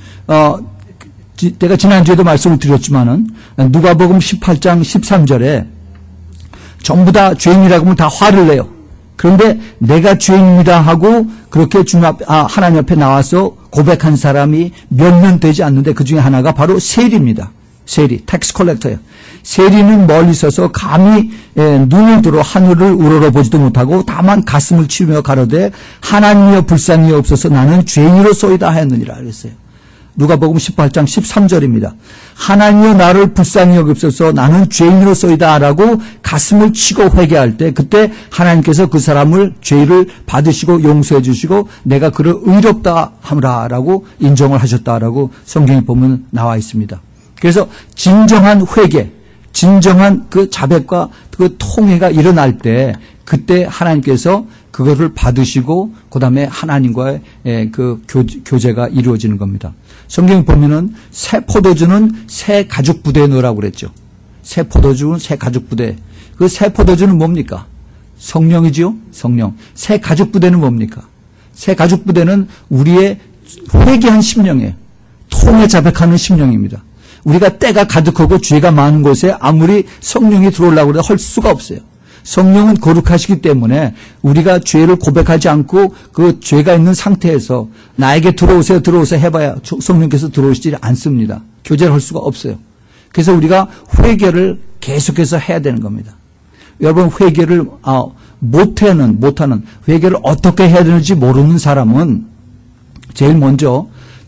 제가 지난주에도 말씀을 드렸지만은 누가복음 18장 13절에 전부 다 죄인이라고 하면 다 화를 내요. 그런데 내가 죄인입니다 하고 그렇게 하나님 앞에 나와서 고백한 사람이 몇 명 되지 않는데 그 중에 하나가 바로 세리입니다. 세리, 텍스 컬렉터예요. 세리는 멀리 서서 감히 눈을 들어 하늘을 우러러보지도 못하고 다만 가슴을 치우며 가로되 하나님이여 불쌍히 없어서 나는 죄인으로소이다 하였느니라 그랬어요. 누가복음 18장 13절입니다. 하나님이여 나를 불쌍히 여기옵소서 나는 죄인으로소이다 라고 가슴을 치고 회개할 때 그때 하나님께서 그 사람을 죄를 받으시고 용서해 주시고 내가 그를 의롭다 함이라 라고 인정을 하셨다라고 성경에 보면 나와 있습니다. 그래서 진정한 회개, 진정한 그 자백과 그 통회가 일어날 때 그때 하나님께서 그거를 받으시고 그다음에 하나님과의 그 교제가 이루어지는 겁니다. 성경에 보면은 새 포도주는 새 가죽 부대에 넣으라고 그랬죠. 새 포도주는 새 가죽 부대. 그 새 포도주는 뭡니까? 성령이지요. 성령. 새 가죽 부대는 뭡니까? 새 가죽 부대는 우리의 회개한 심령이에요. 통회 자백하는 심령입니다. 우리가 때가 가득하고 죄가 많은 곳에 아무리 성령이 들어오려고 해도 할 수가 없어요. 성령은 거룩하시기 때문에 우리가 죄를 고백하지 않고 그 죄가 있는 상태에서 나에게 들어오세요 해봐야 성령께서 들어오시지 않습니다. 교제를 할 수가 없어요. 그래서 우리가 회개를 계속해서 해야 되는 겁니다. 여러분 회개를 못하는 회개를 어떻게 해야 되는지 모르는 사람은 제일 먼저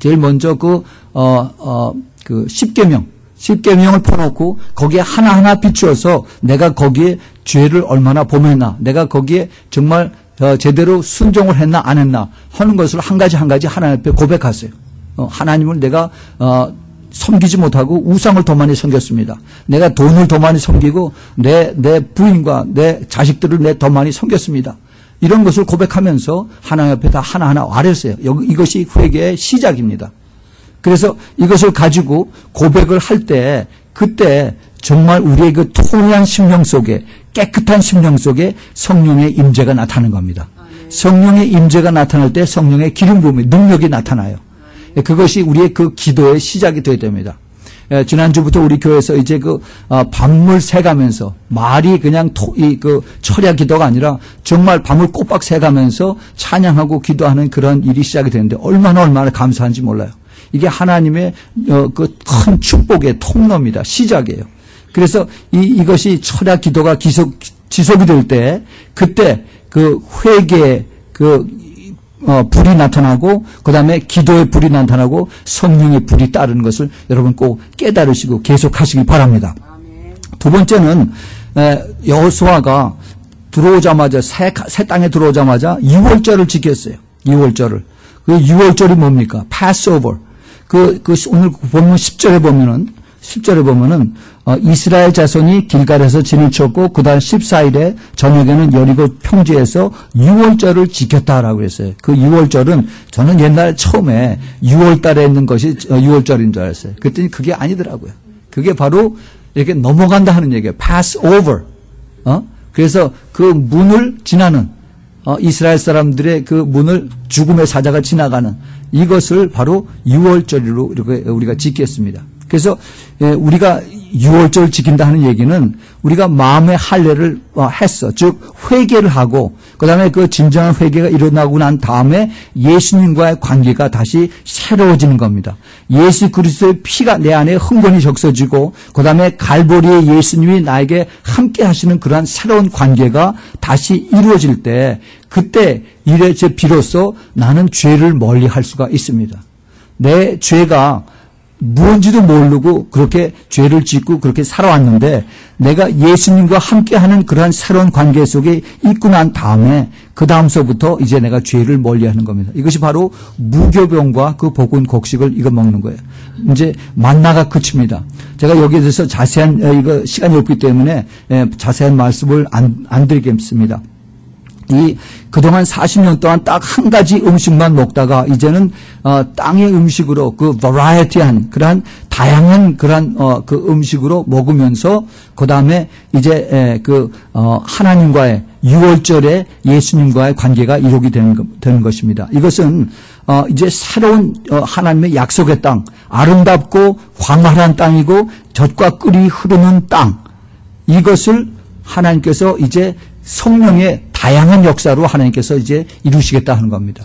그 십계명을 펴놓고 거기에 하나하나 비추어서 내가 거기에 죄를 얼마나 범했나, 내가 거기에 정말 제대로 순종을 했나 안 했나 하는 것을 한 가지 하나님 앞에 고백하세요. 하나님을 내가 섬기지 못하고 우상을 더 많이 섬겼습니다. 내가 돈을 더 많이 섬기고 내 부인과 내 자식들을 더 많이 섬겼습니다. 이런 것을 고백하면서 하나님 앞에 다 하나하나 아뢰세요. 이것이 회개의 시작입니다. 그래서 이것을 가지고 고백을 할 때 그때 정말 우리의 그 통회한 심령 속에 깨끗한 심령 속에 성령의 임재가 나타나는 겁니다. 성령의 임재가 나타날 때 성령의 기름 부음의 능력이 나타나요. 그것이 우리의 그 기도의 시작이 되어야 됩니다. 지난주부터 우리 교회에서 이제 밤을 새가면서 말이 그냥 철야 기도가 아니라 정말 밤을 꼬박 새가면서 찬양하고 기도하는 그런 일이 시작이 되는데 얼마나 감사한지 몰라요. 이게 하나님의 그 큰 축복의 통로입니다. 시작이에요. 그래서 이것이 철야 기도가 지속이 될 때 그때 그 회개의 불이 나타나고 그다음에 기도의 불이 나타나고 성령의 불이 따르는 것을 여러분 꼭 깨달으시고 계속하시기 바랍니다. 두 번째는 여호수아가 들어오자마자 새 땅에 들어오자마자 유월절을 지켰어요. 유월절을. 그 유월절이 뭡니까? Passover. 오늘 보면 10절에 보면은 이스라엘 자손이 길갈에서 진을 쳤고 그달 14일에 저녁에는 여리고 평지에서 유월절을 지켰다라고 했어요. 그 유월절은 저는 옛날에 처음에 6월달에 있는 것이 유월절인 줄 알았어요. 그랬더니 그게 아니더라고요. 그게 바로 이렇게 넘어간다 하는 얘기예요. pass over. 그래서 그 문을 지나는 이스라엘 사람들의 그 문을 죽음의 사자가 지나가는 이것을 바로 유월절로 이렇게 우리가 지켰습니다. 그래서 우리가 유월절을 지킨다 하는 얘기는 우리가 마음의 할례를 했어. 즉 회개를 하고 그다음에 그 진정한 회개가 일어나고 난 다음에 예수님과의 관계가 다시 새로워지는 겁니다. 예수 그리스도의 피가 내 안에 흥건히 적셔지고 그다음에 갈보리의 예수님이 나에게 함께 하시는 그러한 새로운 관계가 다시 이루어질 때 그때 비로소 나는 죄를 멀리할 수가 있습니다. 내 죄가 무언지도 모르고 그렇게 죄를 짓고 그렇게 살아왔는데 내가 예수님과 함께하는 그러한 새로운 관계 속에 있고 난 다음에 그 다음서부터 이제 내가 죄를 멀리하는 겁니다. 이것이 바로 무교병과 그 복은 곡식을 이거 먹는 거예요. 이제 만나가 끝입니다. 제가 여기에 대해서 자세한 시간이 없기 때문에 자세한 말씀을 안 드리겠습니다. 그동안 40년 동안 딱 한 가지 음식만 먹다가 이제는 땅의 음식으로 그 버라이어티한 그러한 다양한 그런 그 음식으로 먹으면서 그다음에 이제 하나님과의 유월절에 예수님과의 관계가 이루어지게 되는 것입니다. 이것은 이제 새로운 하나님의 약속의 땅, 아름답고 광활한 땅이고 젖과 꿀이 흐르는 땅, 이것을 하나님께서 이제 성령의 다양한 역사로 하나님께서 이제 이루시겠다 하는 겁니다.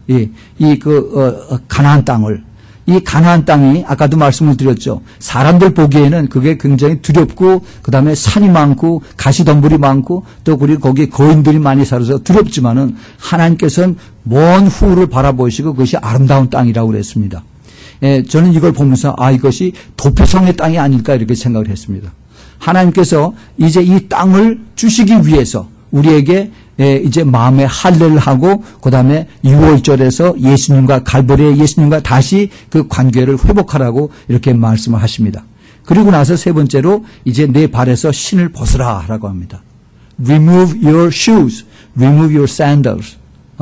가나안 땅을. 이 가나안 땅이 아까도 말씀을 드렸죠. 사람들 보기에는 그게 굉장히 두렵고 그다음에 산이 많고 가시덤불이 많고 또 그리고 거기에 거인들이 많이 살아서 두렵지만은 하나님께서는 먼 후를 바라보시고 그것이 아름다운 땅이라고 그랬습니다. 저는 이걸 보면서 이것이 도피성의 땅이 아닐까 이렇게 생각을 했습니다. 하나님께서 이제 이 땅을 주시기 위해서 우리에게 이제 마음에 할례를 하고 그다음에 6월절에서 예수님과 갈보리의 예수님과 다시 그 관계를 회복하라고 이렇게 말씀을 하십니다. 그리고 나서 세 번째로 이제 내 발에서 신을 벗으라라고 합니다. Remove your shoes, remove your sandals.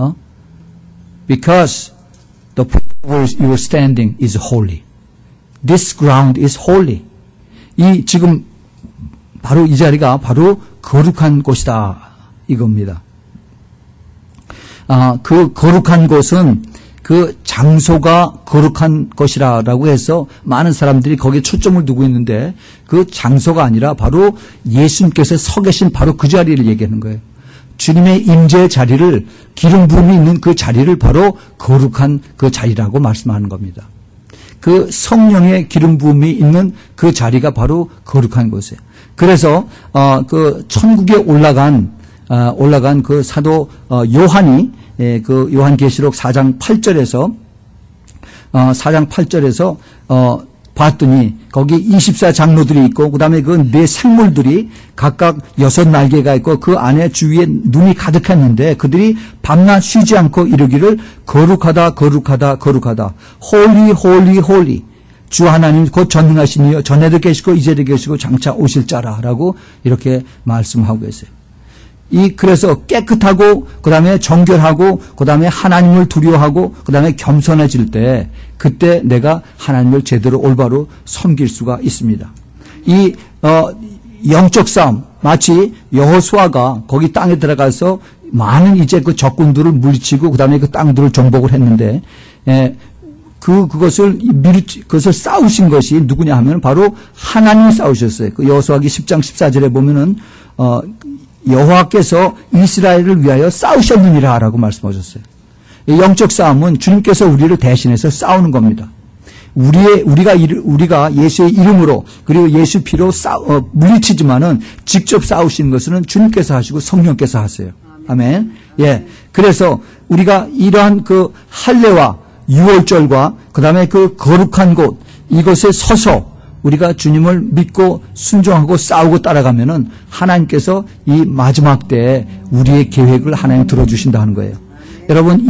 Because the place where you are standing is holy. This ground is holy. 이 지금 바로 이 자리가 바로 거룩한 곳이다 이겁니다. 그 거룩한 곳은 그 장소가 거룩한 것이라고 해서 많은 사람들이 거기에 초점을 두고 있는데 그 장소가 아니라 바로 예수님께서 서 계신 바로 그 자리를 얘기하는 거예요. 주님의 임재의 자리를 기름 부음이 있는 그 자리를 바로 거룩한 그 자리라고 말씀하는 겁니다. 그 성령의 기름 부음이 있는 그 자리가 바로 거룩한 곳이에요. 그래서 그 천국에 올라간 그 사도 요한이 그 요한계시록 4장 8절에서 봤더니 거기 24장로들이 있고 그다음에 그 네 생물들이 각각 6날개가 있고 그 안에 주위에 눈이 가득했는데 그들이 밤낮 쉬지 않고 이르기를 거룩하다 거룩하다 거룩하다 홀리 홀리 홀리 주 하나님 곧 전능하신 이여 전에도 계시고 이제도 계시고 장차 오실 자라라고 이렇게 말씀하고 계세요. 그래서 깨끗하고 그다음에 정결하고 그다음에 하나님을 두려워하고 그다음에 겸손해질 때 그때 내가 하나님을 제대로 올바로 섬길 수가 있습니다. 이 영적 싸움 마치 여호수아가 거기 땅에 들어가서 많은 이제 그 적군들을 물리치고 그다음에 그 땅들을 정복을 했는데 그것을 싸우신 것이 누구냐 하면 바로 하나님이 싸우셨어요. 그 여호수아기 10장 14절에 보면은 여호와께서 이스라엘을 위하여 싸우셨느니라라고 말씀하셨어요. 영적 싸움은 주님께서 우리를 대신해서 싸우는 겁니다. 우리가 예수의 이름으로 그리고 예수 피로 물리치지만은 직접 싸우시는 것은 주님께서 하시고 성령께서 하세요. 아멘. 예. 그래서 우리가 이러한 그 할례와 유월절과 그다음에 그 거룩한 곳 이것에 서서 우리가 주님을 믿고 순종하고 싸우고 따라가면은 하나님께서 이 마지막 때에 우리의 계획을 하나님 들어주신다 하는 거예요. 여러분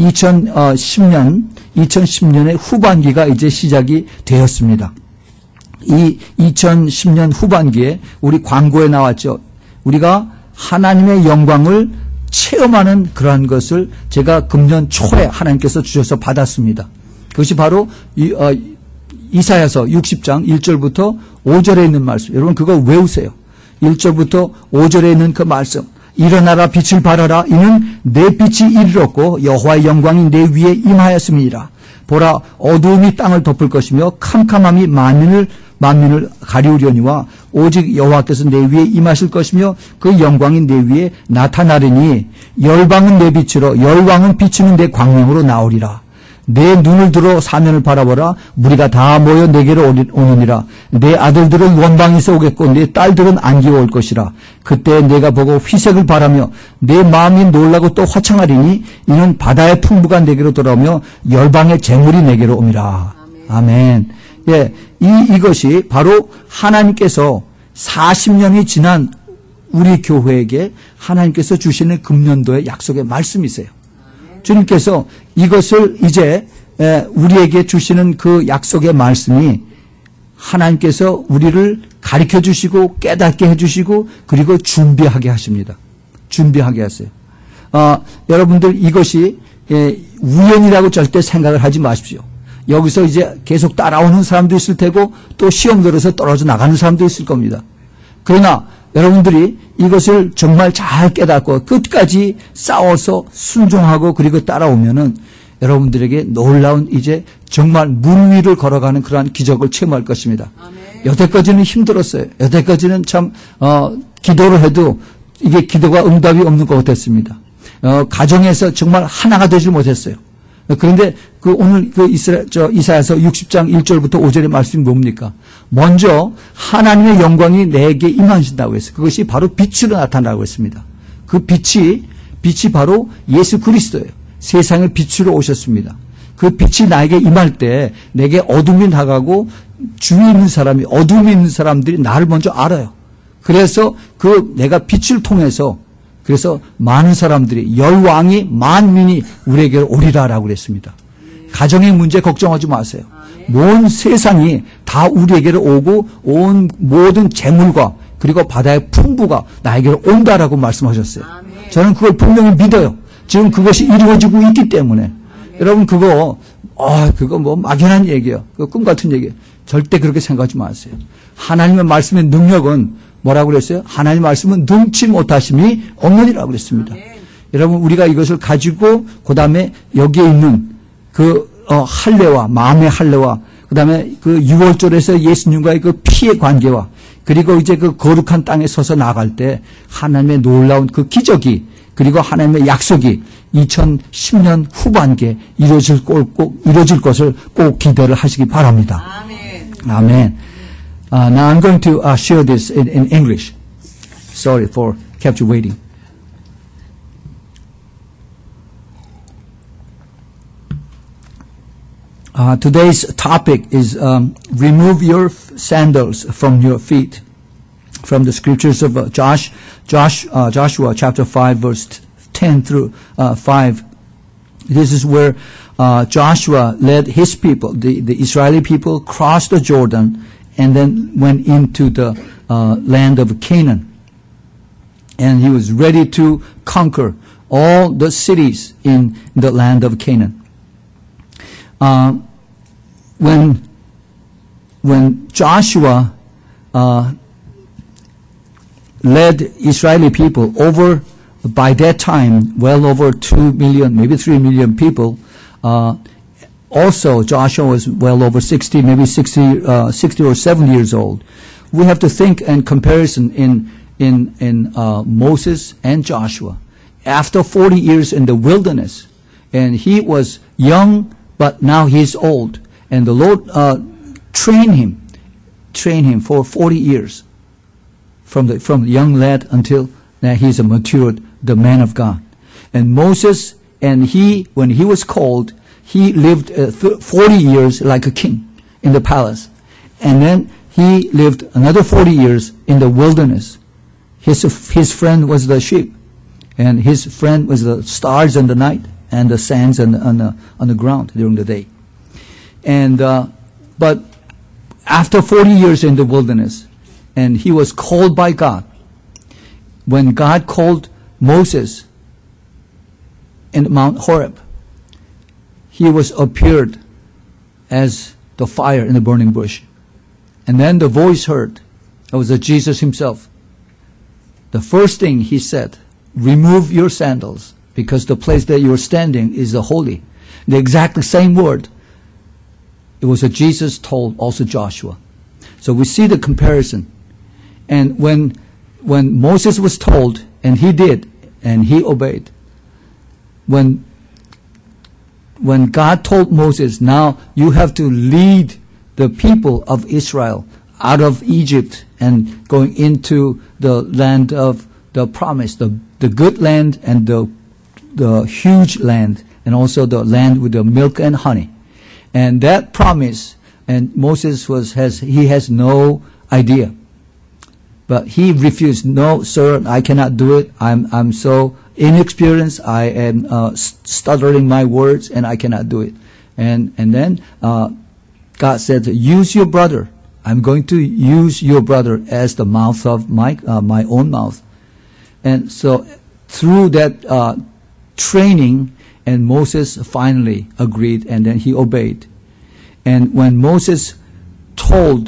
2010년의 후반기가 이제 시작이 되었습니다. 이 2010년 후반기에 우리 광고에 나왔죠. 우리가 하나님의 영광을 체험하는 그러한 것을 제가 금년 초에 하나님께서 주셔서 받았습니다. 그것이 바로 이사야서 60장 1절부터 5절에 있는 말씀. 여러분 그거 외우세요. 1절부터 5절에 있는 그 말씀. 일어나라 빛을 발하라 이는 내 빛이 이르렀고 여호와의 영광이 내 위에 임하였음이니라. 보라 어두움이 땅을 덮을 것이며 캄캄함이 만민을 가리우려니와 오직 여호와께서 내 위에 임하실 것이며 그 영광이 내 위에 나타나리니 열방은 내 빛으로 열왕은 비추는 내 광명으로 나오리라. 내 눈을 들어 사면을 바라보라. 무리가 다 모여 내게로 오느니라. 내 아들들은 원방에서 오겠고 내 딸들은 안기어 올 것이라. 그때 내가 보고 희색을 바라며 내 마음이 놀라고 또 화창하리니 이는 바다의 풍부가 내게로 돌아오며 열방의 재물이 내게로 옵니다. 아멘. 예, 이것이 바로 하나님께서 40년이 지난 우리 교회에게 하나님께서 주시는 금년도의 약속의 말씀이세요. 주님께서 이것을 이제 우리에게 주시는 그 약속의 말씀이 하나님께서 우리를 가르쳐 주시고 깨닫게 해주시고 그리고 준비하게 하십니다. 준비하게 하세요. 여러분들 이것이 우연이라고 절대 생각을 하지 마십시오. 여기서 이제 계속 따라오는 사람도 있을 테고 또 시험 들어서 떨어져 나가는 사람도 있을 겁니다. 그러나 여러분들이 이것을 정말 잘 깨닫고 끝까지 싸워서 순종하고 그리고 따라오면은 여러분들에게 놀라운 이제 정말 물 위를 걸어가는 그러한 기적을 체험할 것입니다. 아멘. 여태까지는 힘들었어요. 여태까지는 참 기도를 해도 이게 기도가 응답이 없는 것 같았습니다. 가정에서 정말 하나가 되지 못했어요. 그런데 오늘 이사야서 60장 1절부터 5절의 말씀이 뭡니까? 먼저 하나님의 영광이 내게 임하신다고 했어요. 그것이 바로 빛으로 나타나고 했습니다. 그 빛이 바로 예수 그리스도예요. 세상의 빛으로 오셨습니다. 그 빛이 나에게 임할 때 내게 어둠이 나가고 주위에 있는 사람이 어둠에 있는 사람들이 나를 먼저 알아요. 그래서 그 내가 빛을 통해서 그래서 많은 사람들이 열왕이 만민이 우리에게로 오리라라고 그랬습니다. 가정의 문제 걱정하지 마세요. 온 세상이 다 우리에게로 오고 온 모든 재물과 그리고 바다의 풍부가 나에게로 온다라고 말씀하셨어요. 저는 그걸 분명히 믿어요. 지금 그것이 이루어지고 있기 때문에. 여러분 그거 뭐 막연한 얘기예요. 그거 꿈 같은 얘기예요. 절대 그렇게 생각하지 마세요. 하나님의 말씀의 능력은 뭐라고 그랬어요? 하나님의 말씀은 능치 못하심이 없느니라고 그랬습니다. 여러분 우리가 이것을 가지고 그다음에 여기에 있는 그 할례와 마음의 할례와 그다음에 그 6월절에서 예수님과의 그 피의 관계와 그리고 이제 그 거룩한 땅에 서서 나갈 때 하나님의 놀라운 그 기적이 그리고 하나님의 약속이 2010년 후반기에 이루어질 것을 꼭 기대를 하시기 바랍니다. 아멘. Now I'm going to share this in English. Sorry for kept you waiting. Today's topic is remove your sandals from your feet. From the scriptures of Joshua chapter 5 verse 10 through 5. This is where Joshua led his people, the Israeli people, crossed the Jordan and then went into the land of Canaan. And he was ready to conquer all the cities in the land of Canaan. When Joshua led Israeli people over, by that time, well over 2 million, maybe 3 million people. Also, Joshua was well over 60, maybe 60 or 70 years old. We have to think in comparison in Moses and Joshua. After 40 years in the wilderness, and he was young, but now he's old. And the Lord trained him for 40 years, from the young lad until now he's a matured, the man of God. And Moses, and when he was called, he lived 40 years like a king in the palace. And then he lived another 40 years in the wilderness. His friend was the sheep, and his friend was the stars in the night and the sands on the ground during the day. And but after 40 years in the wilderness, and he was called by God. When God called Moses in Mount Horeb, he was appeared as the fire in the burning bush. And then the voice heard. It was Jesus himself. The first thing he said, remove your sandals, because the place that you're standing is the holy. The exact same word. It was what Jesus told also Joshua. So we see the comparison. And when Moses was told, and he did, and he obeyed, when God told Moses, now you have to lead the people of Israel out of Egypt and going into the land of the promise, the good land and the huge land, and also the land with the milk and honey. And that promise, and Moses has no idea. But he refused. No, sir, I cannot do it. I'm so inexperienced. I am stuttering my words, and I cannot do it. And then God said, use your brother. I'm going to use your brother as the mouth of my own mouth. And so through that training, and Moses finally agreed, and then he obeyed. And when Moses told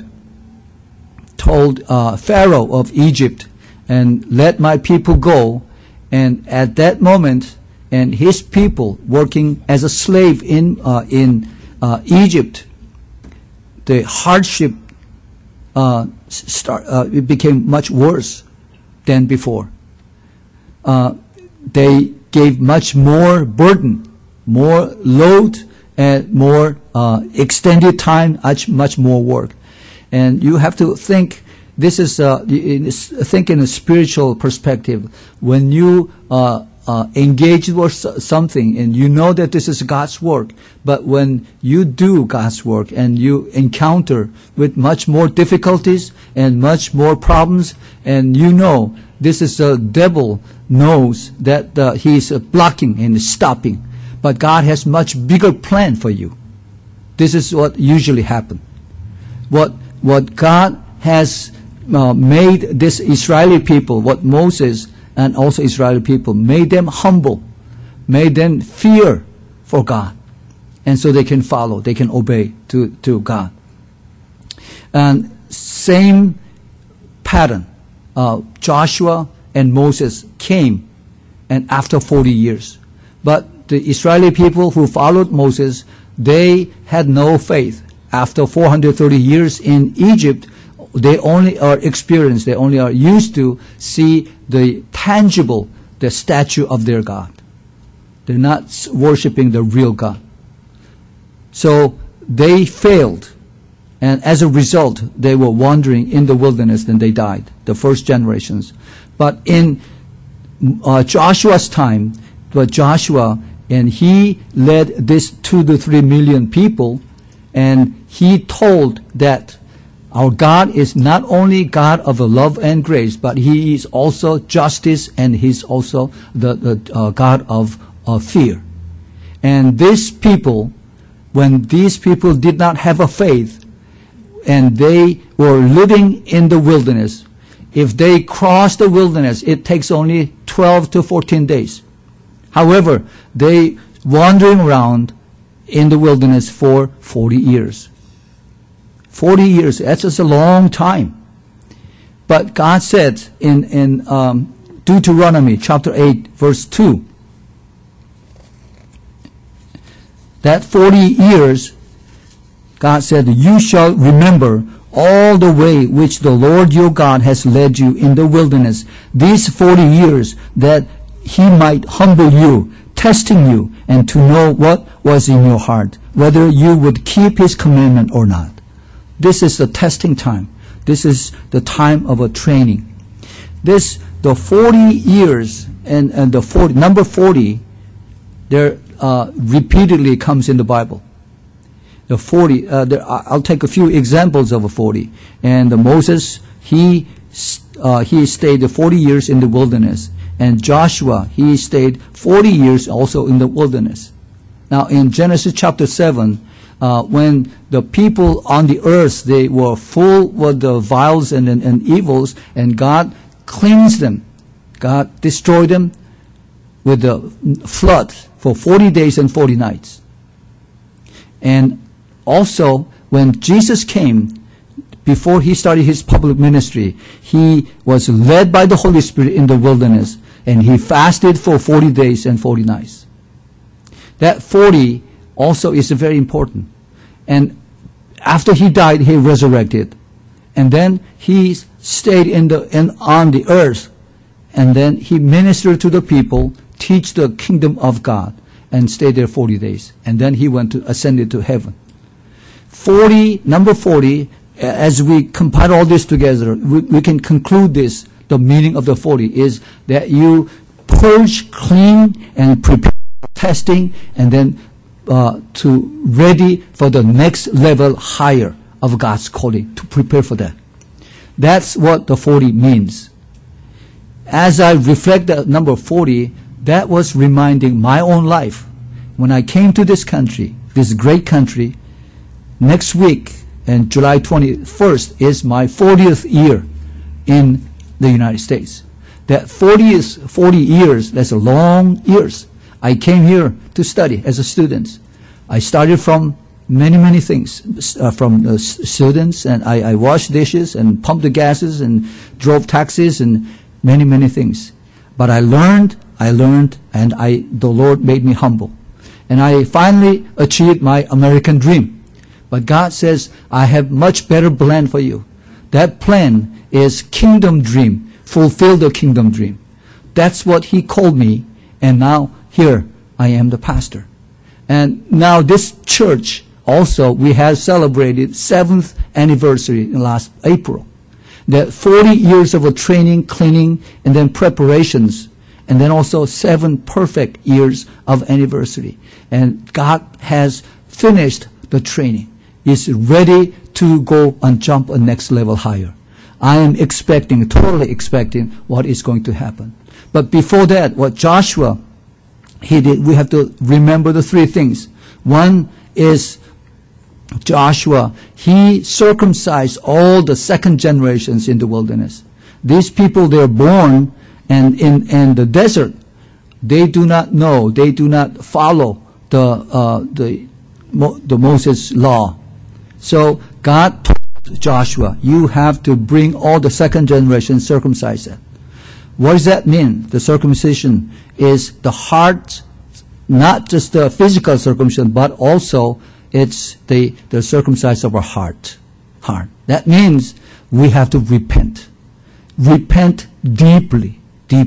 Pharaoh of Egypt, and let my people go, and at that moment, and his people working as a slave in Egypt, the hardship it became much worse than before. They gave much more burden, more load, and more extended time, much more work. And you have to think, think in a spiritual perspective. When you engaged with something and you know that this is God's work, but when you do God's work and you encounter with much more difficulties and much more problems, and you know this is the devil knows that he's blocking and stopping, but God has much bigger plan for you. This is what usually happens. What God has made this Israeli people, what Moses and also Israeli people, made them humble, made them fear for God. And so they can follow, they can obey to God. And same pattern, Joshua and Moses came, and after 40 years. But the Israeli people who followed Moses, they had no faith. After 430 years in Egypt, they only are experienced, they only are used to see the tangible, the statue of their God. They're not worshiping the real God. So they failed, and as a result, they were wandering in the wilderness and they died, the first generations. But in Joshua's time, Joshua, and he led this 2 to 3 million people, and he told that our God is not only God of love and grace, but He is also justice, and He's also the God of fear. And these people, when these people did not have a faith, and they were living in the wilderness, if they cross the wilderness, it takes only 12 to 14 days. However, they wandering around in the wilderness for 40 years. 40 years, that's just a long time. But God said in Deuteronomy chapter 8, verse 2, that 40 years, God said, you shall remember all the way which the Lord your God has led you in the wilderness, these 40 years, that He might humble you, testing you, and to know what was in your heart, whether you would keep His commandment or not. This is the testing time. This is the time of a training. The 40 years and the number 40, there repeatedly comes in the Bible. The 40. I'll take a few examples of a 40. And Moses, he stayed 40 years in the wilderness, and Joshua, he stayed 40 years also in the wilderness. Now in Genesis chapter 7. When the people on the earth, they were full with the vials and evils, and God cleansed them. God destroyed them with the flood for 40 days and 40 nights. And also, when Jesus came, before He started His public ministry, He was led by the Holy Spirit in the wilderness, and He fasted for 40 days and 40 nights. That 40 also is very important. And after He died, He resurrected. And then He stayed on the earth. And then He ministered to the people, teach the kingdom of God, and stayed there 40 days. And then He ascended to heaven. Number 40, as we compile all this together, we can conclude this. The meaning of the 40 is that you purge, clean, and prepare testing, and then to ready for the next level higher of God's calling, to prepare for that. That's what the 40 means. As I reflect the number 40, that was reminding my own life. When I came to this country, this great country, next week, and July 21st, is my 40th year in the United States. That 40 years, that's a long years. I came here to study as a student. I started from many things, from students, and I washed dishes and pumped the gases and drove taxis and many things. But I learned, and the Lord made me humble. And I finally achieved my American dream. But God says, I have much better plan for you. That plan is kingdom dream. Fulfill the kingdom dream. That's what He called me, and now here I am the pastor. And now this church also, we have celebrated 7th anniversary in last April. That 40 years of a training, cleaning, and then preparations. And then also 7 perfect years of anniversary. And God has finished the training. Is ready to go and jump a next level higher. I am expecting, totally expecting what is going to happen. But before that, what Joshua, he did, we have to remember the 3 things. One is Joshua, he circumcised all the second generations in the wilderness. These people, they're born and in the desert. They do not know, they do not follow the Moses law. So God told Joshua, you have to bring all the second generation circumcised. What does that mean? The circumcision is the heart, not just the physical circumcision, but also it's the circumcision of our heart. That means we have to repent. Repent deeply.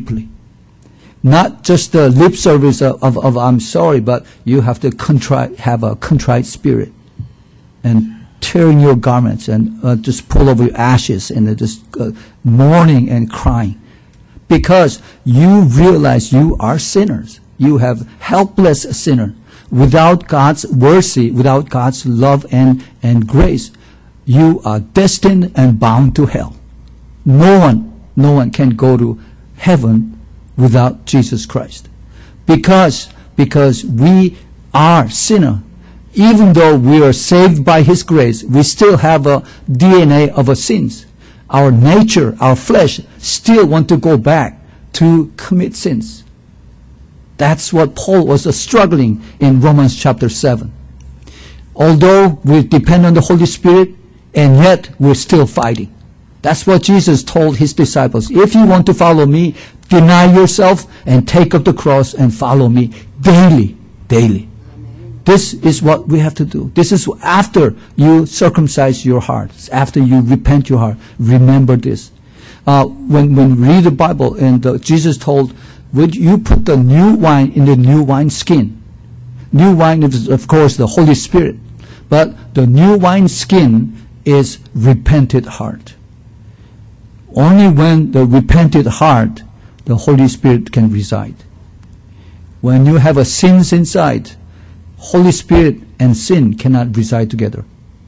Not just the lip service of I'm sorry, but you have to have a contrite spirit. And tearing your garments and just pull over your ashes and just mourning and crying. Because you realize you are sinners. You have helpless sinner. Without God's mercy, without God's love and grace, you are destined and bound to hell. No one can go to heaven without Jesus Christ. Because we are sinner. Even though we are saved by His grace, we still have a DNA of a sins. Our nature, our flesh, still want to go back to commit sins. That's what Paul was struggling in Romans chapter 7. Although we depend on the Holy Spirit, and yet we're still fighting. That's what Jesus told His disciples. If you want to follow me, deny yourself and take up the cross and follow me daily. This is what we have to do. This is after you circumcise your heart, after you repent your heart. Remember this. When we read the Bible, and Jesus told, would you put the new wine in the new wine skin? New wine is, of course, the Holy Spirit. But the new wine skin is repented heart. Only when the repented heart, the Holy Spirit can reside. When you have a sins inside, Holy Spirit and sin cannot reside together.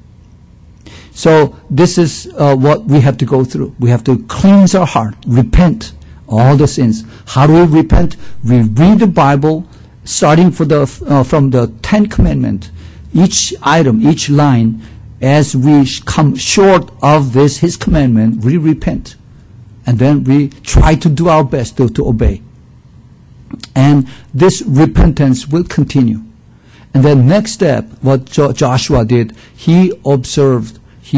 So this is what we have to go through. We have to cleanse our heart, repent all the sins. How do we repent? We read the Bible, starting from the 10 Commandments. Each item, each line, as we come short of His commandment, we repent. And then we try to do our best to obey. And this repentance will continue. And then next step, what Joshua did, he obeyed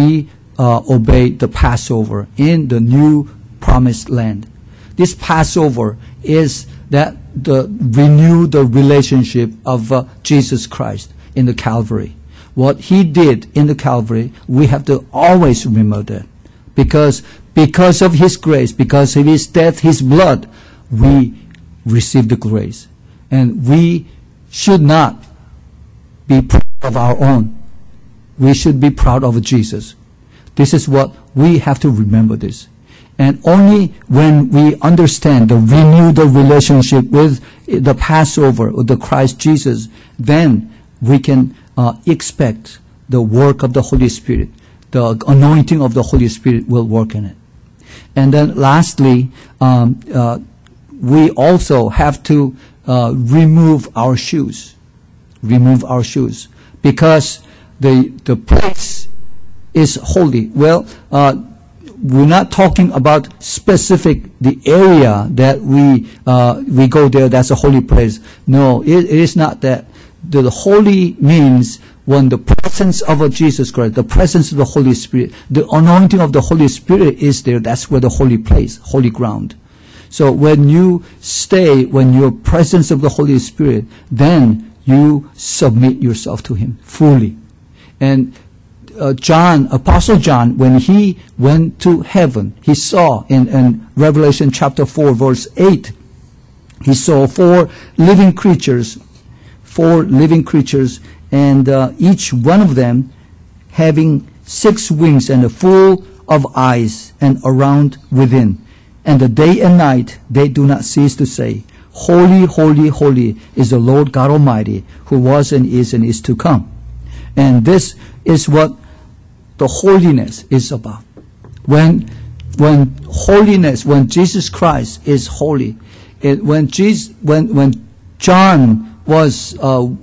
the Passover in the new promised land. This Passover is that renew the relationship of Jesus Christ in the Calvary. What He did in the Calvary, we have to always remember that. Because of His grace, because of His death, His blood, we receive the grace. And we should not be proud of our own. We should be proud of Jesus. This is what we have to remember this. And only when we understand renew the relationship with the Passover, with the Christ Jesus, then we can expect the work of the Holy Spirit. The anointing of the Holy Spirit will work in it. And then lastly, we also have to remove our shoes. Remove our shoes. Because the place is holy. Well, we're not talking about specific the area that we go there. That's a holy place. No, it is not that. The holy means when the presence of Jesus Christ, the presence of the Holy Spirit, the anointing of the Holy Spirit is there. That's where the holy place, holy ground. So when you stay, when your presence of the Holy Spirit, then you submit yourself to Him fully. And Apostle John, when he went to heaven, he saw in Revelation chapter 4, verse 8, he saw four living creatures, and each one of them having 6 wings and full of eyes and around within. and the day and night they do not cease to say, Holy, holy, holy is the Lord God Almighty, who was and is to come. And this is what the holiness is about. When holiness, when Jesus Christ is holy, when John was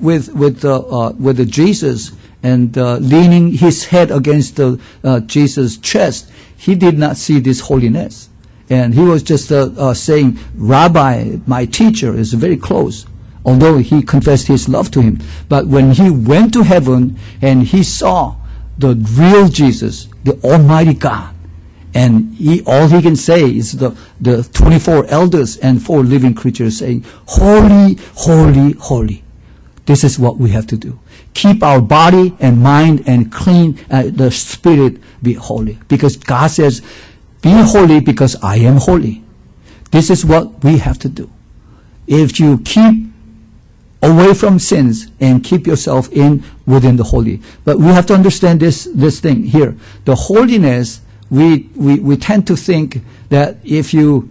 with Jesus and leaning his head against Jesus' chest, he did not see this holiness. And he was just saying, Rabbi, my teacher, is very close, although he confessed his love to him. But when he went to heaven and he saw the real Jesus, the Almighty God, and all he can say is the 24 elders and 4 living creatures saying, Holy, holy, holy. This is what we have to do. Keep our body and mind and clean, the spirit be holy. Because God says, be holy because I am holy. This is what we have to do. If you keep away from sins and keep yourself within the holy. But we have to understand this thing here. The holiness, we tend to think that if you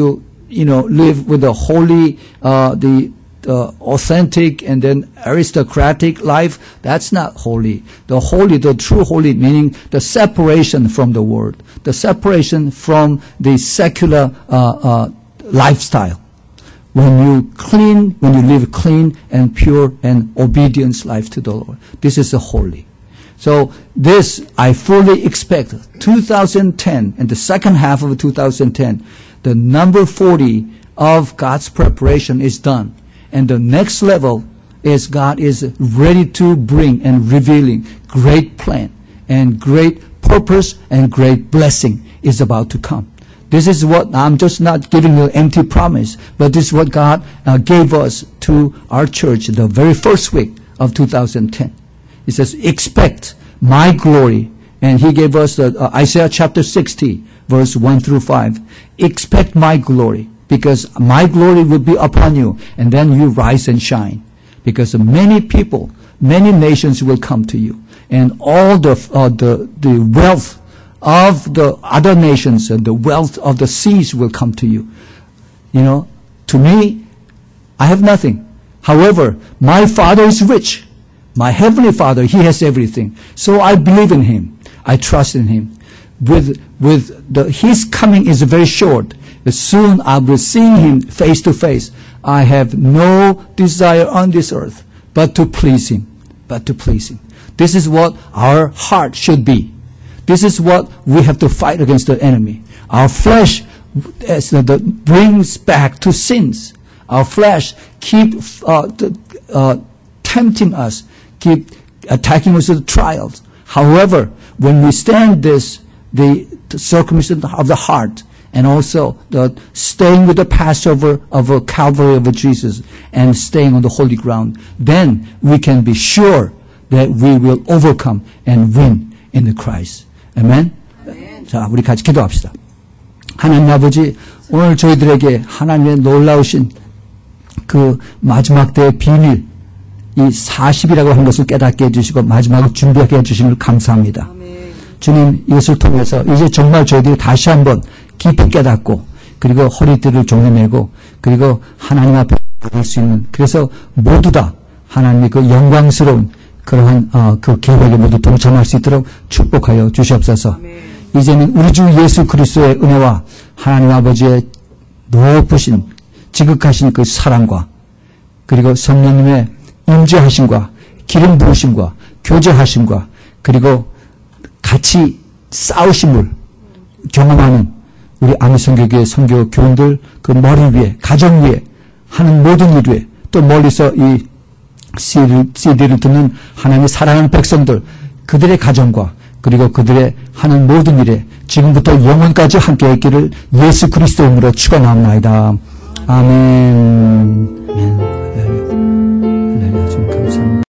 live with the holy, the authentic and then aristocratic life, that's not holy. The true holy, meaning the separation from the world, the separation from the secular lifestyle. When you live clean and pure and obedience life to the Lord, this is the holy. So this, I fully expect 2010 and the second half of 2010, the number 40 of God's preparation is done. And the next level is God is ready to bring and revealing great plan and great purpose and great blessing is about to come. This is what, I'm just not giving you an empty promise, but this is what God gave us to our church the very first week of 2010. He says, expect my glory. And he gave us Isaiah chapter 60, verse 1 through 5. Expect my glory, because my glory will be upon you, and then you rise and shine. Because many people, many nations will come to you, and all the wealth of the other nations and the wealth of the seas will come to you. To me, I have nothing. However, my Father is rich. My Heavenly Father, He has everything. So I believe in Him. I trust in Him. His coming is very short. Soon I will see Him face to face. I have no desire on this earth but to please Him. This is what our heart should be. This is what we have to fight against the enemy. Our flesh brings back to sins. Our flesh keep tempting us, keep attacking us with trials. However, when we stand the circumcision of the heart, and also the staying with the Passover of Calvary of Jesus, and staying on the holy ground, then we can be sure that we will overcome and win in the Christ. 아멘. 자, 우리 같이 기도합시다. 하나님 아버지, 오늘 저희들에게 하나님의 놀라우신 그 마지막 때의 비밀, 이 40이라고 한 것을 깨닫게 해주시고 마지막을 준비하게 해주심을 감사합니다. 주님, 이것을 통해서 이제 정말 저희들이 다시 한번 깊이 깨닫고, 그리고 허리띠를 종려매고, 그리고 하나님 앞에 부를 수 있는, 그래서 모두 다 하나님의 그 영광스러운 그러한 그 계획에 모두 동참할 수 있도록 축복하여 주시옵소서. 이제는 우리 주 예수 그리스도의 은혜와 하나님 아버지의 높으신 지극하신 그 사랑과, 그리고 성령님의 임재하심과 기름 부으심과 교제하심과, 그리고 같이 싸우심을 경험하는 우리 아미선교교회 선교 교인들 그 머리 위에, 가정 위에 하는 모든 일 위에, 또 멀리서 이 CD를 듣는 하나님의 사랑하는 백성들, 그들의 가정과 그리고 그들의 하는 모든 일에 지금부터 영원까지 함께 있기를 예수 그리스도 이름으로 축원합니다. 아멘.